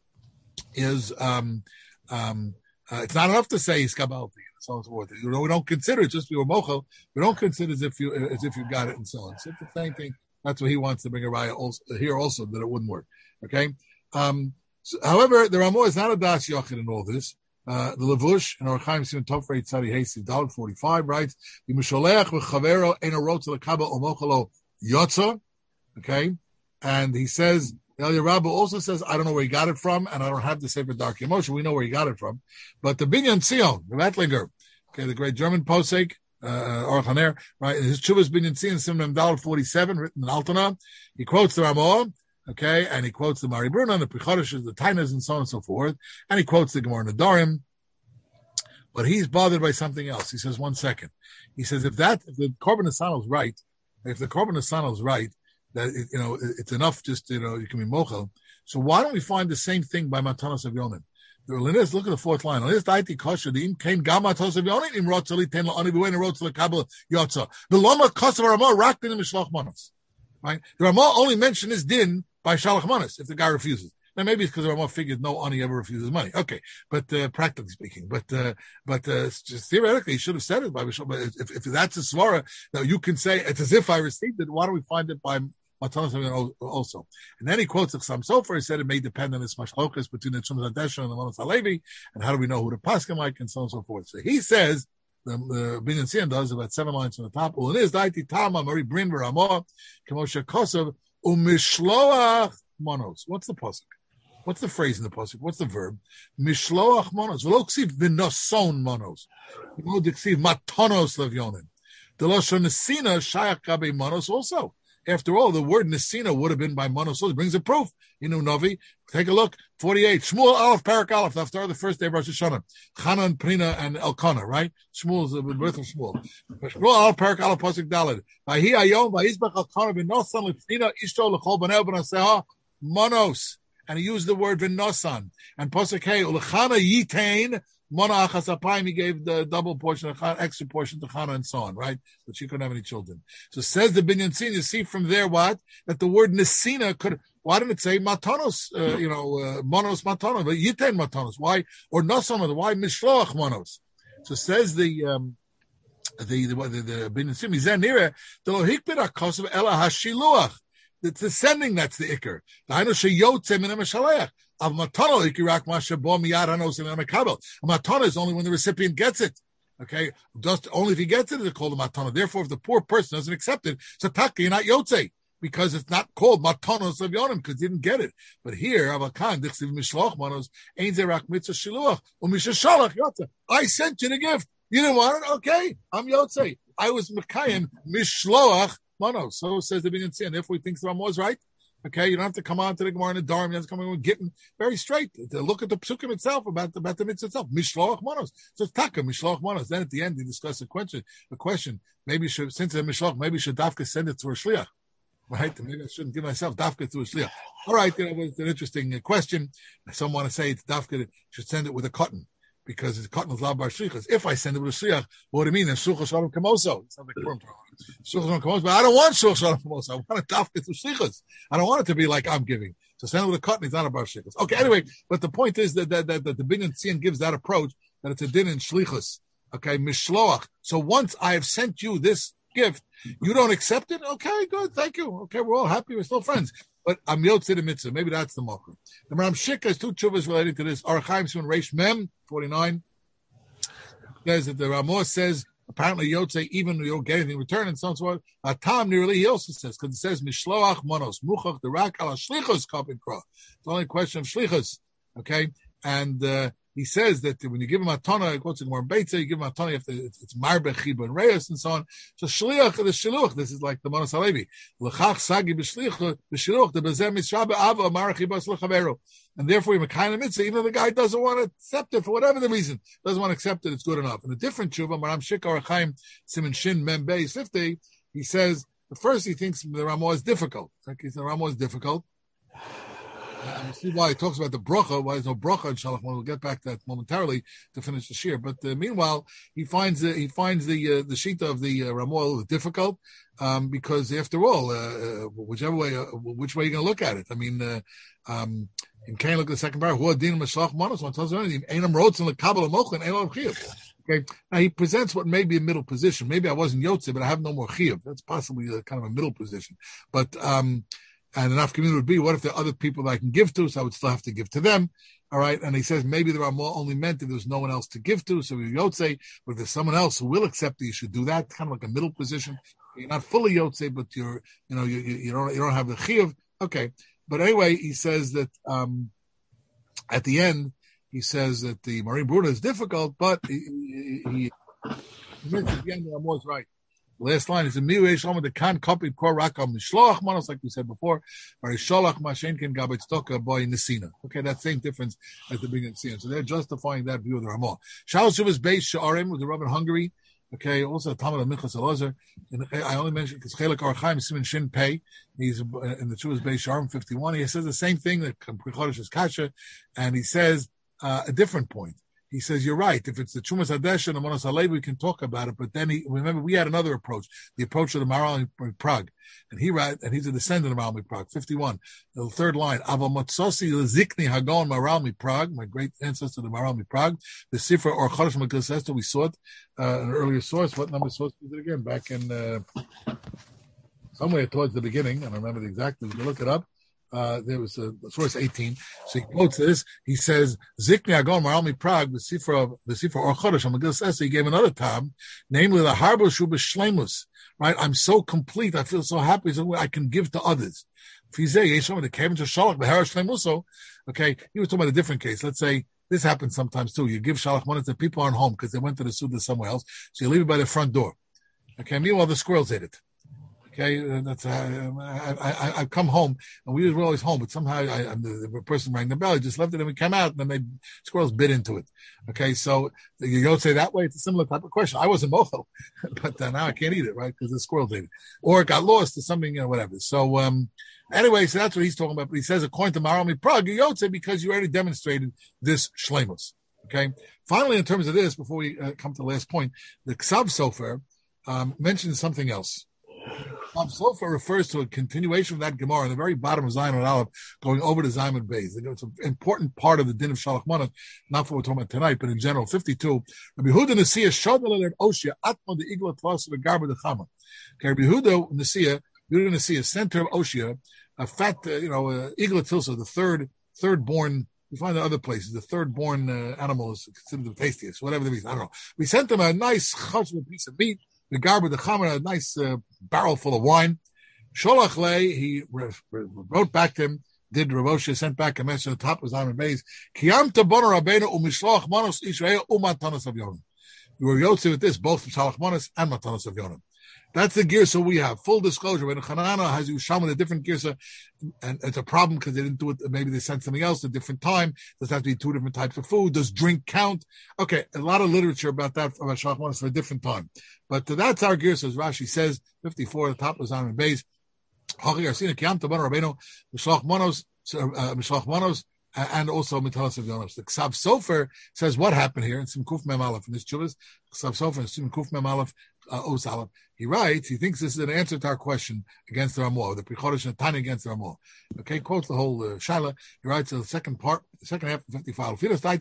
is um um uh, it's not enough to say he's Kabalti and so on and so forth. You know, we don't consider it just your mochel. We don't consider it as if you as if you got it and so on. So it's the same thing. That's what he wants to bring a raya also, here also, that it wouldn't work. Okay? Um, so, however, the Ramah is not a das yachid in all this. Uh, the Levush in Orchaim Simon Tofrei Tzadi Hesi Dalet forty-five writes, "Yimisholech v'chavero eno rotz lekabel omochalo yotza." Okay? And he says, Elia Rabba also says, I don't know where he got it from, and I don't have the Sefer Dark Emotion. We know where he got it from. But the Binyan Zion, the Rattlinger, okay, the great German posek, Uh, Aruch Haner, right? His Chuvas Binyan Tzion Simon Dalet forty-seven, written in Altona. He quotes the Ramah, okay, and he quotes the Mari Bruna, the Pri Chodesh, the Tainas, and so on and so forth. And he quotes the Gemara Nadarim. But he's bothered by something else. He says, one second. He says, if that, if the Korban Asano is right, if the Korban Asano is right, that it, you know, it's enough just, you know, you can be mochel. So why don't we find the same thing by Matanos of Yonim? Look at the fourth line. The Lama Kosav Ramah rocked in the Mishlach Manos. Right? The Ramah only mentioned this din by Shalach Manos if the guy refuses. Now maybe it's because the Ramah figured no ani ever refuses money. Okay, but uh, practically speaking, but uh, but uh, just theoretically, he should have said it by Mishloach. But if, if that's a svara, now you can say it's as if I received it. Why don't we find it by Matanos also? And then he quotes the Chassam Sofer. He said it may depend on this mashlokas between the Tzum Zadesha and the Manos Halevi, and how do we know who the paskin like, and so on and so forth. So he says. The, the Binyan Tzion does about seven lines from the top. Well, it is daiti tama Mari Brin V'Ramah Kemoshe Kosav u'mishloach monos. What's the pasuk? What's the phrase in the pasuk? What's the verb? Mishloach monos. V'lo ksiv v'noson monos. V'lo diksiv matonos levyonim. The lashon nesina shayach gabe monos also. After all, the word nesina would have been by monos. So it brings a proof. You know, Novi. Take a look. forty-eight. Shmuel Aleph Parak Aleph. After the first day of Rosh Hashanah. Chanan, Prina, and Elkanah, right? Shmuel is the birth of Shmuel. Shmuel Aleph Parak Aleph Pasuk Daled. Vahi ayom vayizbach Elkanah v'nosan l'pnina ishto l'chol b'nei b'naseha monos. And he used the word v'nosan. And Pasuk Hey, ulechana yitain Mona achas apayim, he gave the double portion, of Chana, extra portion to Chana and so on, right? But she couldn't have any children. So says the Binyan Tzion, you see from there what? That the word Nesina could, why didn't it say Matanos, uh, you know, uh, Monos Matanos, but Yitain Matanos? Why? Or Noson, why Mishloach Monos? So says the, um, the, the, the, the Binyan Tzion, Mizan Nira, the Lohikbid HaKosav Ela HaShiluach. It's the sending that's the Iker. The Hainu Sheyotze Min HaMeshaleach. Of matana ikirak mashabom miyad hanos and amekabel. A matana is only when the recipient gets it. Okay, just only if he gets it is it called a matana. Therefore, if the poor person doesn't accept it, it's a taka, you're not yotze, because it's not called matanos of yonim because he didn't get it. But here, avakan dichsiv mishloach manos ein zerak mitzvah shiluach umishashalach yotze. I sent you the gift. You didn't want it. Okay, I'm yotze. I was mekayim mishloach manos. So says the Binyan Tzion. Therefore, he thinks the Ramah is right. Okay, you don't have to come on to the Gemara in the Dharm. You have to come in with Gittin. Very straight. To look at the Psukim itself about the, about the mitzvah itself. Mishloach monos. So it's taka, Mishloach monos. Then at the end, he discussed a question. A question. Maybe should, since it's a Mishloach, maybe should Dafka send it to a Shliach. Right? Maybe I shouldn't give myself Dafka to a Shliach. All right, you know, it's an interesting question. Some want to say it's Dafka should send it with a cotton. Because it's cotton is lav bar shlichus. If I send it with a shliach, what do you mean? Then shulchas shalom kamoso. It's not like shulchas shalom kamoso, but I don't want shulchas shalom kamoso. I want to dafka through shlichus. I don't want it to be like I'm giving. So send it with a cotton. It's not a bar shlichus. Okay. Anyway, but the point is that that, that, that the Binyan Tzion gives that approach that it's a din in shlichus. Okay, mishloach. So once I have sent you this gift, you don't accept it. Okay, good. Thank you. Okay, we're all happy. We're still friends. But I'm yotze the mitzvah. Maybe that's the mocker. The Maram Shik has two tshuvas related to this. Arachaim Simon Reish Mem forty-nine says that the Ramah says apparently yotze even you don't get anything in return and so on and so on. Atam nearly he also says because it says mishloach monos muchach the rak ala shlichus kapin kra. It's only a question of shlichus. Okay, and uh, he says that when you give him a tana, it goes to more beitza. You give him a tana, you have to, it's, it's marbe chiba and reyes and so on. So shliach the shiluch. This is like the Manos Halevi. L'chach sagi b'shliach b'shiluch the bezem misrabe ava mar chibas l'chaveru. And therefore, you're kind of mitzvah. Even if the guy doesn't want to accept it for whatever the reason, doesn't want to accept it, it's good enough. And a different tshuva, Maram Shikar Chaim Simon Shin Mem Beis fifty, he says at first he thinks the Ramah is difficult. Like he said, the Ramah is difficult. And you see why he talks about the bracha, why there's no bracha in Shalach. We'll get back to that momentarily to finish the shir. But uh, meanwhile, he finds uh, he finds the uh, the shita of the uh, Ramah difficult um, because after all, uh, uh, whichever way, uh, which way you're going to look at it. I mean, uh, um, you can't look at the second part. Who adin mashlach manos? One tells you anything. Einam rotzen lekabel amochin einam chiyuv. Okay, now he presents what may be a middle position. Maybe I wasn't yotze, but I have no more chiyuv. That's possibly a, kind of a middle position. But um, and enough community would be, what if there are other people that I can give to, so I would still have to give to them, all right? And he says maybe the Ramah only meant if there's no one else to give to, so you're yotze, but if there's someone else who will accept it, you should do that, kind of like a middle position. You're not fully yotze, but you're, you know, you, you, you don't you don't have the chiyuv. Okay, but anyway, he says that um, at the end, he says that the Marim Bruna is difficult, but he, he, he, he mentions at the end the Ramah is right. Last line is a miu shalom the kan copied kor rakam mishloach manos, like we said before. Or sholach mashenkin gabetz toka boy nesina. Okay, that same difference at the beginning of the scene. So they're justifying that view of the Ramah. Shal Shuvas Beis Sha'arim with the Rav in Hungary. Okay, also Talmud of Minchas Elazar. I only mentioned because Chelek Archaim Simon Shin Pei. He's in the Shuvas Beis Sha'arim fifty-one. He says the same thing that Prichodesh is Kasha, and he says uh, a different point. he says, you're right. If it's the Chumas Hadesh and the Monos Halev, we can talk about it. But then he, remember, we had another approach, the approach of the Maharal in Prague. And he write, and he's a descendant of Maharal in Prague, fifty-one, the third line. Ava Motsosi Lezikni Hagon Maharal in Prague, my great ancestor, the Maharal in Prague. The Sifra or Chodesh Megillas Esther, we saw it, uh, an earlier source. What number source was it again? Back in, uh, somewhere towards the beginning. I don't remember exactly. You can look it up. Uh, there was a source eighteen. So he quotes this. He says, Zikni Agon Maralmi Prague, the Sifra, the Sifra or Chodesh, Megillas Esther, he gave another time, namely the Harbo Shuba Shlemus, right? I'm so complete. I feel so happy. So I can give to others. Okay. He was talking about a different case. Let's say this happens sometimes too. You give Shalach Manas to people aren't home because they went to the Suda somewhere else. So you leave it by the front door. Okay. Meanwhile, the squirrels ate it. Okay, uh, that's uh, I, I, I come home and we were always home, but somehow I, I, the, the person rang the bell. I just left it and we came out, and then they squirrels bit into it. Okay, so you don't say that way. It's a similar type of question. I wasn't mocho, but uh, now I can't eat it, right? Because the squirrels ate it, or it got lost or something, you know, whatever. So um, anyway, so that's what he's talking about. But he says, according to Maharal Prague, you don't say because you already demonstrated this shlemus. Okay. Finally, in terms of this, before we uh, come to the last point, the Ksav Sofer um, mentions something else. Ksav Sofer refers to a continuation of that Gemara in the very bottom of Zion and Aleph, going over to Zion and Beis. It's an important part of the din of Shalach Manas, not for what we're talking about tonight, but in general. fifty-two. Rabbi Yehuda Nesiah Shodel and Oshia Atma the Igla Tlas the Garba the Chama. Okay, Rabbi Yehuda Nesiah, Yehuda Nesiah, center of Oshia, a fat, uh, you know, uh, Igla Tilsa, the third, third born. We find in other places the third born uh, animal is considered the tastiest, whatever the reason. I don't know. We sent him a nice chashva piece of meat. The garba, the chamer, a nice uh, barrel full of wine. Sholach lei, he re- re- wrote back to him, did Rav Osha, sent back a message at the top of Zion and Beis. Kiyam tabono rabbeinu u'mishloach manos Israel u'matanos of Yonah. We were yotze with this, both from Shalach Manos and Matanos of Yonah. That's the girsa we have. Full disclosure. When Chanana has Yusham a different girsa, and it's a problem because they didn't do it. Maybe they sent something else at a different time. Does have to be two different types of food? Does drink count? Okay, a lot of literature about that about Shalach Manos for a different time. But uh, that's our girsa, as Rashi says, fifty-four at the top of Zion and Beis. Hachig Arsina Kiyam Taban Rabbeinu Mishlach Manos Mishlach Manos and also Mitalas of Yonos. The Ksav Sofer says what happened here in Simkuf Mem Aleph in this Chuvas. Ksav Sofer in Simkuf Mem Aleph Os Aleph. He writes, he thinks this is an answer to our question against the Ramah, the Prichodesh and Tani against the Ramah. Okay, quotes the whole uh, Shaila. He writes in the second part, the second half of fifty-five.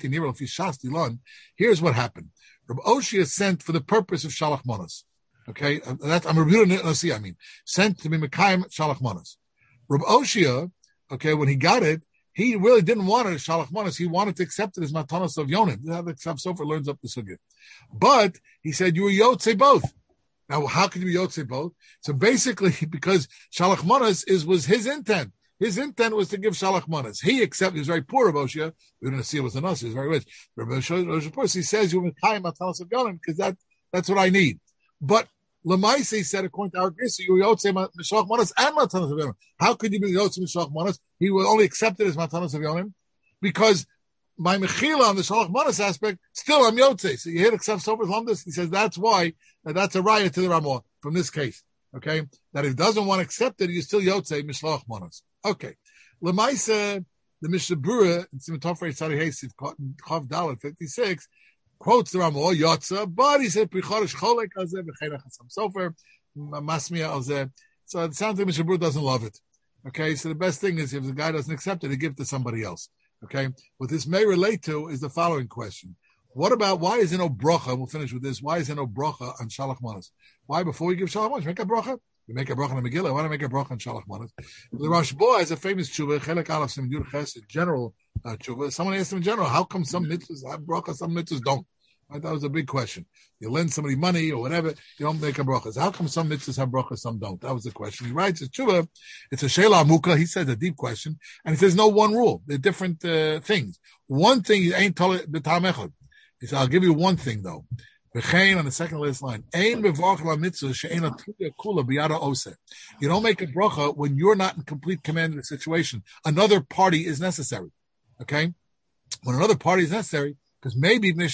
Here's what happened. Rabbi Oshia sent for the purpose of Shalach Manas. Okay, that's I'm reviewing it. Let's see. I mean, sent to be Mekayim Shalach Manas. Rabbi Oshia, okay, when he got it, he really didn't want it as Shalach Manas. He wanted to accept it as Matanos of Yonim. That's how the Ksav Sofer learns up the sugya. But he said, you were Yotze both. Now, how can you be Yotze both? So basically, because Shalach Manas is, was his intent. His intent was to give Shalach Manas. He accepted, he was very poor, Rabbi Oshia. We didn't see it was an us, he was very rich. Rabbi Oshia, he says, you were Mekayim Matanos of Yonim, because that, that's what I need. But Lamaisi said, according to our Gisa, you were Yotze Mishloach Manas and Matanos of Yonim. How could you be Yotze Mishloach Manas? He will only accept it as Matanos of Yonim because my Mechila on the Shalach Manas aspect, still I'm Yotze. So you hear the Ksav Sofer from this? He says that's why, that that's a raya to the Ramah from this case. Okay? That if he doesn't want to accept it, he's still Yotze Mishloach Manas. Okay. Lamaisa, the Mishnah Berurah in Simatofrei Tzadi Hesiv, Chav Dalet fifty-six, quotes the Ramah, Yotza, but he said, Prichodesh Cholek Azeh, V'cheinach Ksav Sofer, Masmiya Azeh. So it sounds like Mishnah Berurah doesn't love it. Okay, so the best thing is if the guy doesn't accept it, he give it to somebody else. Okay, what this may relate to is the following question. What about, why is there no bracha? We'll finish with this. Why is there no bracha on Shalach Manas? Why, before we give Shalach Manas, make a bracha? We make a bracha on the Megillah. Why don't we make a bracha on Shalach Manas? The Rashba has a famous tshuva, Chelek Aleph Sim Yud Ches, general uh, tshuva. Someone asked him in general, how come some mitzvahs have bracha, some mitzvahs don't? Right? That was a big question. You lend somebody money or whatever, you don't make a bracha. How come some mitzvahs have bracha, some don't? That was the question. He writes, it's tshuva, it's a sheila amuka. He says a deep question, and he says no one rule. They're different uh, things. One thing is ain't told b'tam echad. He said, I'll give you one thing though. V'chein on the second last line. Ein mevarch la mitzvah she'ein atuya kula biyada oseh. You don't make a bracha when you're not in complete command of the situation. Another party is necessary. Okay, when another party is necessary. Because maybe maybe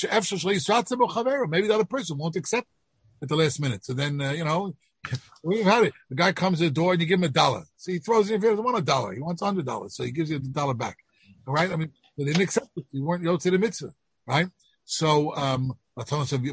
the other person won't accept at the last minute. So then, uh, you know, we've had it. The guy comes to the door and you give him a dollar. So he throws it if he doesn't want a dollar. He wants a hundred dollars. So he gives you the dollar back. All right? I mean, they didn't accept it. You weren't yotze the mitzvah. Right? So, um, lending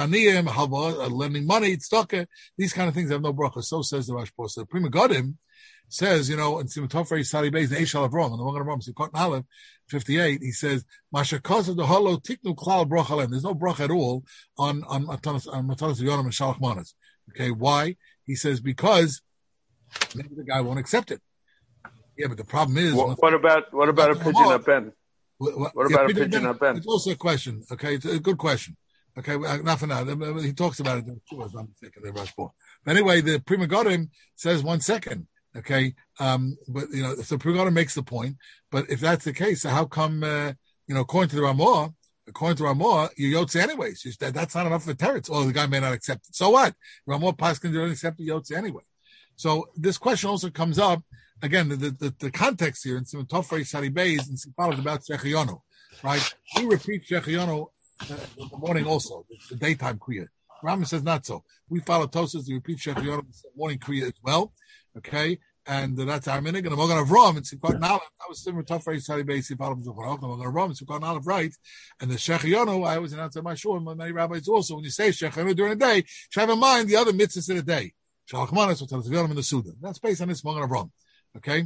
money, tzedakah, these kind of things have no bracha. So says the Rashba. So the Prima Godim says, you know, in Simatofrei Sadi Beis, the Eish Alavrom, and the Magen Avram, Sikot Nalev, fifty-eight, he says, Mashakos the Holo Tiknu Klal Bracha. There's no bracha at all on on Matanas Yonam and Shalach Manas. Okay, why? He says because maybe the guy won't accept it. Yeah, but the problem is, what, what about what about a pigeon at Ben? What, what about yeah, a pigeon at Ben? It's also a question. Okay, it's a good question. Okay, not for now. He talks about it. I'm thinking the Rashba. But anyway, the Prima Godim says one second. Okay, um, but you know, so Prima Godim makes the point. But if that's the case, so how come? Uh, you know, according to the Ramah, according to Ramah, you yotze anyways. That, that's not enough for teretz. Oh, the guy may not accept it. So what? Ramah Paskin didn't accept the yotze anyway. So this question also comes up. Again, the, the, the context here in Simon Tofrei Sadi Beis and Sipal is about Shechionu, right? We repeat Shechionu uh, in the morning also, the daytime Kriya. Rambam says not so. We follow Tosas, we repeat Shechionu in the morning Kriya as well, okay? And uh, that's our minig. And the Magen Avram and Sipal Nalev, that was Simon Tofrei Sadi Beis, Sipal Zuchanok, the Magen Avram and Sipal Nalev, right? And the Shechionu, I always announce at my shul, and many rabbis also, when you say Shechionu during the day, you should have in mind the other mitzvahs in the day. Shalach Manas, or Tzaviyonam in the Suda. That's based on this Magen Avram. Okay,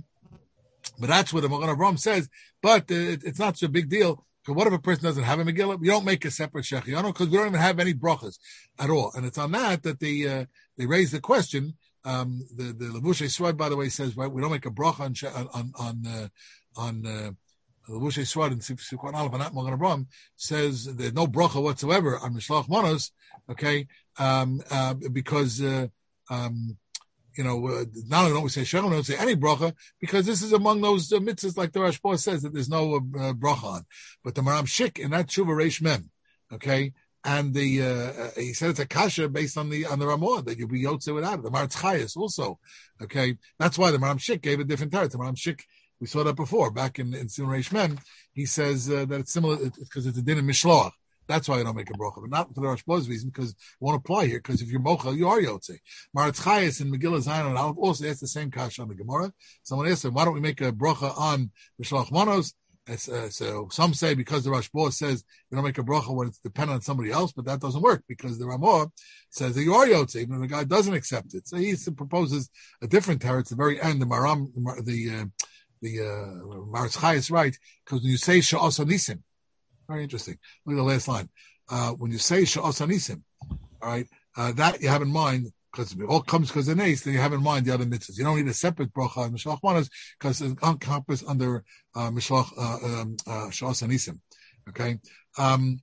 but that's what the Magen Avram says. But uh, it, it's not such a big deal. Because what if a person doesn't have a Megillah? We don't make a separate Shechianu because we don't even have any brachas at all. And it's on that that they uh, they raise the question. Um, the the Levushei Swad, by the way, says right we don't make a bracha on on on uh, on uh, Levushei Swad and Sifkon Aleph and Magen Avram says there's no bracha whatsoever on Mishlach Manos. Okay, um, uh, because uh, um. You know, uh, not only don't we say Shem, we don't say any bracha, because this is among those uh, mitzvahs, like the Rashba says, that there's no uh, bracha on. But the Maram Shik in that Tshuva Reish Mem, okay, and the uh, uh, he said it's a kasha based on the on the Ramah that you'll be yotze without it. The Maratz Chayes also, okay. That's why the Maram Shik gave a different tarot. The Maram Shik, we saw that before back in in Tzimur Reish Mem. He says uh, that it's similar because it's a din in Mishloach. That's why I don't make a bracha, but not for the Rashba's reason, because it won't apply here, because if you're mochel, you are yotze. Maratz Chayes and Megillah Zayin and Aleph also asked the same kasha on the Gemara. Someone asked him, why don't we make a bracha on Mishlach Manos? Uh, so some say because the Rashba says you don't make a bracha when it's dependent on somebody else, but that doesn't work, because the Ramah says that you are yotze, even if the guy doesn't accept it. So he proposes a different tarot at the very end. The Maram, the uh, the uh, Maratz Chayes, right? Because when you say Sha'as Nisim, very interesting. Look at the last line. Uh, when you say Sha'as Nisim, all right, uh, that you have in mind, because it all comes because of Nes, then you have in mind the other mitzvahs. You don't need a separate bracha on Mishlach Manos, because it's encompassed under uh, Mishlach uh, um, uh, Sha'as Nisim. Okay? Um,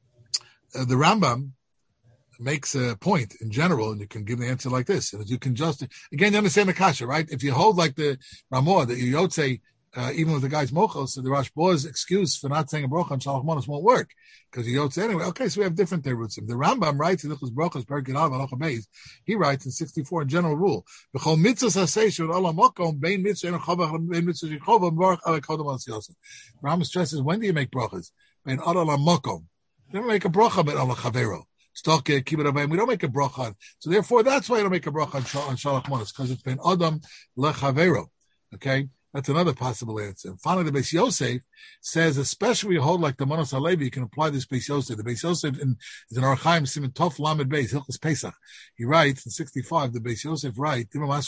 uh, the Rambam makes a point in general, and you can give the answer like this. And you can just, again, you understand the kasha, right? If you hold like the Ramah, that you yotze, Uh, even with the guy's mochel, so the Rashba's excuse for not saying a bracha on Shalach Manos won't work, because he yotze anyway. Okay, so we have different terutzim. The Rambam writes in Hilchos Brachos, Perek Yud Halacha Beis, he writes in sixty-four, in general rule, B'chol mitzvahs haseish v'ol hamakom bein mitzvah and chavach bein mitzvah shechova v'barach alei kodem al siyosef. Rambam stresses, when do you make brachas? Bein adal hamakom. You don't make a bracha bein al chavero. Stock kibbut avayim. We don't make a bracha. So therefore, that's why you don't make a bracha on Shalach Manos, because it's bein adam lechavero. Okay. That's another possible answer. And finally, the Beis Yosef says, especially you hold like the Manos Halevi, you can apply this Beis Yosef. The Beis Yosef in, is in Archaim Siman Tov Lamed Beis Hilchos Pesach. He writes in sixty-five. The Beis Yosef writes,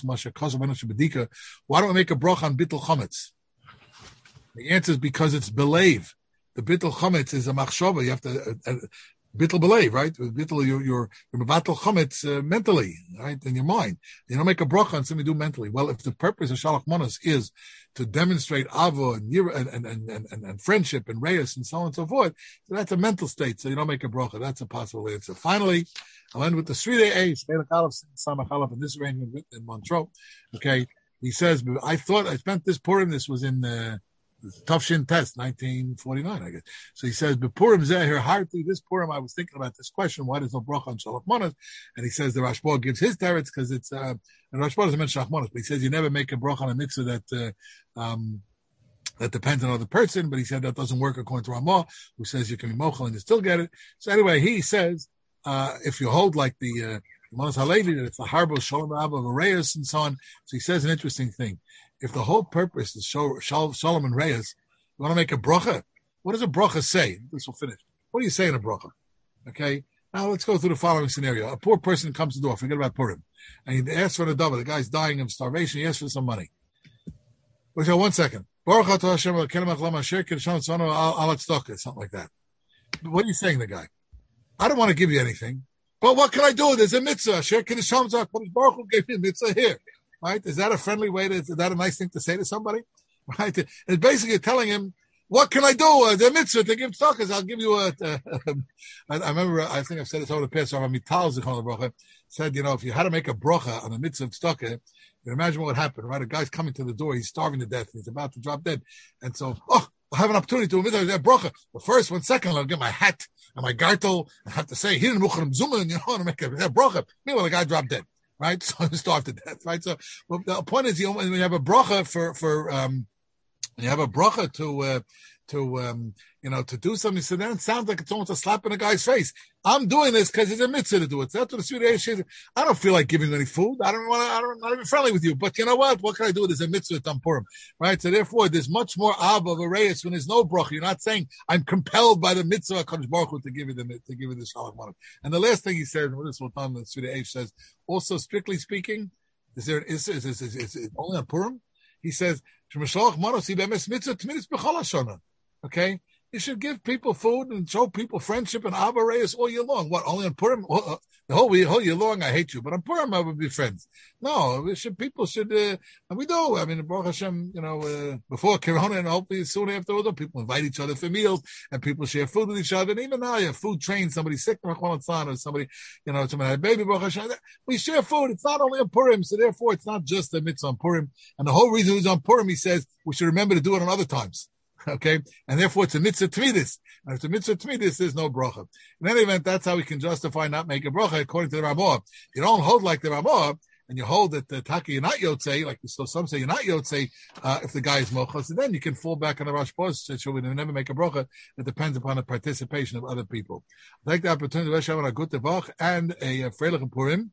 why don't we make a bracha on Bittul Chometz? The answer is because it's believe. The Bittul Chometz is a machshava. You have to. Uh, uh, Bittul believe, right? With Bittul, you're you're mevatel chometz uh, mentally, right, in your mind. You don't make a bracha on something you do mentally. Well, if the purpose of Shalach Manos is to demonstrate avo and and and and, and, and friendship and reyes and so on and so forth, so that's a mental state. So you don't make a bracha. That's a possible answer. Finally, I'll end with the Sridei Eish, Samach Aleph, in this arrangement written in Montreux. Okay, he says, I thought I spent this Purim. This was in. Uh, Tafshin Test, nineteen forty-nine, I guess. So he says, "Bepurim zehir harti." This Purim, I was thinking about this question: why there's no bracha on Shalach Manos? And he says the Rashba gives his teretz because it's uh, and Rashba doesn't mention Shalach Manos, but he says you never make a bracha on a mitzvah that uh, um, that depends on another person. But he said that doesn't work according to Ramah, who says you can be mochel and you still get it. So anyway, he says uh, if you hold like the uh, Manos Halevi, that it's the harbor Shalom Rabba of Reyes and so on. So he says an interesting thing. If the whole purpose is show, Shalom and Reyes, you want to make a bracha? What does a bracha say? This will finish. What do you say in a bracha? Okay. Now let's go through the following scenario. A poor person comes to the door, forget about Purim, and he asks for the double. The guy's dying of starvation. He asks for some money. Wait one second. Something like that. What are you saying, the guy? I don't want to give you anything, but what can I do? There's a mitzvah. Baruch Hu gave me a mitzvah here. Right? Is that a friendly way to, is that a nice thing to say to somebody? Right? It's basically telling him, what can I do? Uh, the mitzvah to give tzedakah. I'll give you a, uh, I, I remember, I think I've said this over the past, Rabbi Mital Zichron Bracha said, you know, if you had to make a bracha on the mitzvah of tzedakah, you can imagine what would happen, right? A guy's coming to the door, he's starving to death, he's about to drop dead. And so, oh, I'll have an opportunity to do a bracha. But first, one second, I'll get my hat and my gartel. I have to say, here in Mukhram Zuman, you know, to make a, a bracha. Meanwhile, the guy dropped dead, right? So he starved to death, right? So well, the point is, you know, when you have a bracha for, for, um, you have a bracha to, uh, to, um, you know, to do something, so then it sounds like it's almost a slap in a guy's face. I'm doing this because it's a mitzvah to do it. So that's what the Swedish says. I don't feel like giving you any food. I don't want to, I don't, I'm not even friendly with you. But you know what? What can I do? There's a mitzvah to Purim, right? So therefore, there's much more ab of a reis when there's no bracha. You're not saying, I'm compelled by the mitzvah of Kadosh Baruch Hu to give you the, to give you the shalach manim. And the last thing he said, and this will time the Swedish says, also strictly speaking, is there, is, is, is, is, is it only on Purim? He says, okay? You should give people food and show people friendship and Abba Reyes all year long. What, only on Purim? The whole, whole year long, I hate you. But on Purim, I would be friends. No, we should, people should, uh, and we do. I mean, Baruch Hashem, you know, uh, before Corona and hopefully soon afterwards, people invite each other for meals and people share food with each other. And even now, you have food trains, somebody's sick, or somebody, you know, somebody had a baby, Baruch Hashem. We share food. It's not only on Purim. So therefore, it's not just a mitzvah on Purim. And the whole reason it's on Purim, he says, we should remember to do it on other times. Okay, and therefore it's a mitzvah t'midis. And if it's a mitzvah t'midis, there's no bracha. In any event, that's how we can justify not making bracha according to the Ramah. You don't hold like the Ramah, and you hold that the taki you're not yotzei, like so some say you're not yotzei, uh, if the guy is mochas, and then you can fall back on the Rosh Posh, so we never make a bracha. It depends upon the participation of other people. I take the opportunity to wish everyone a good tevach and a freilich Purim.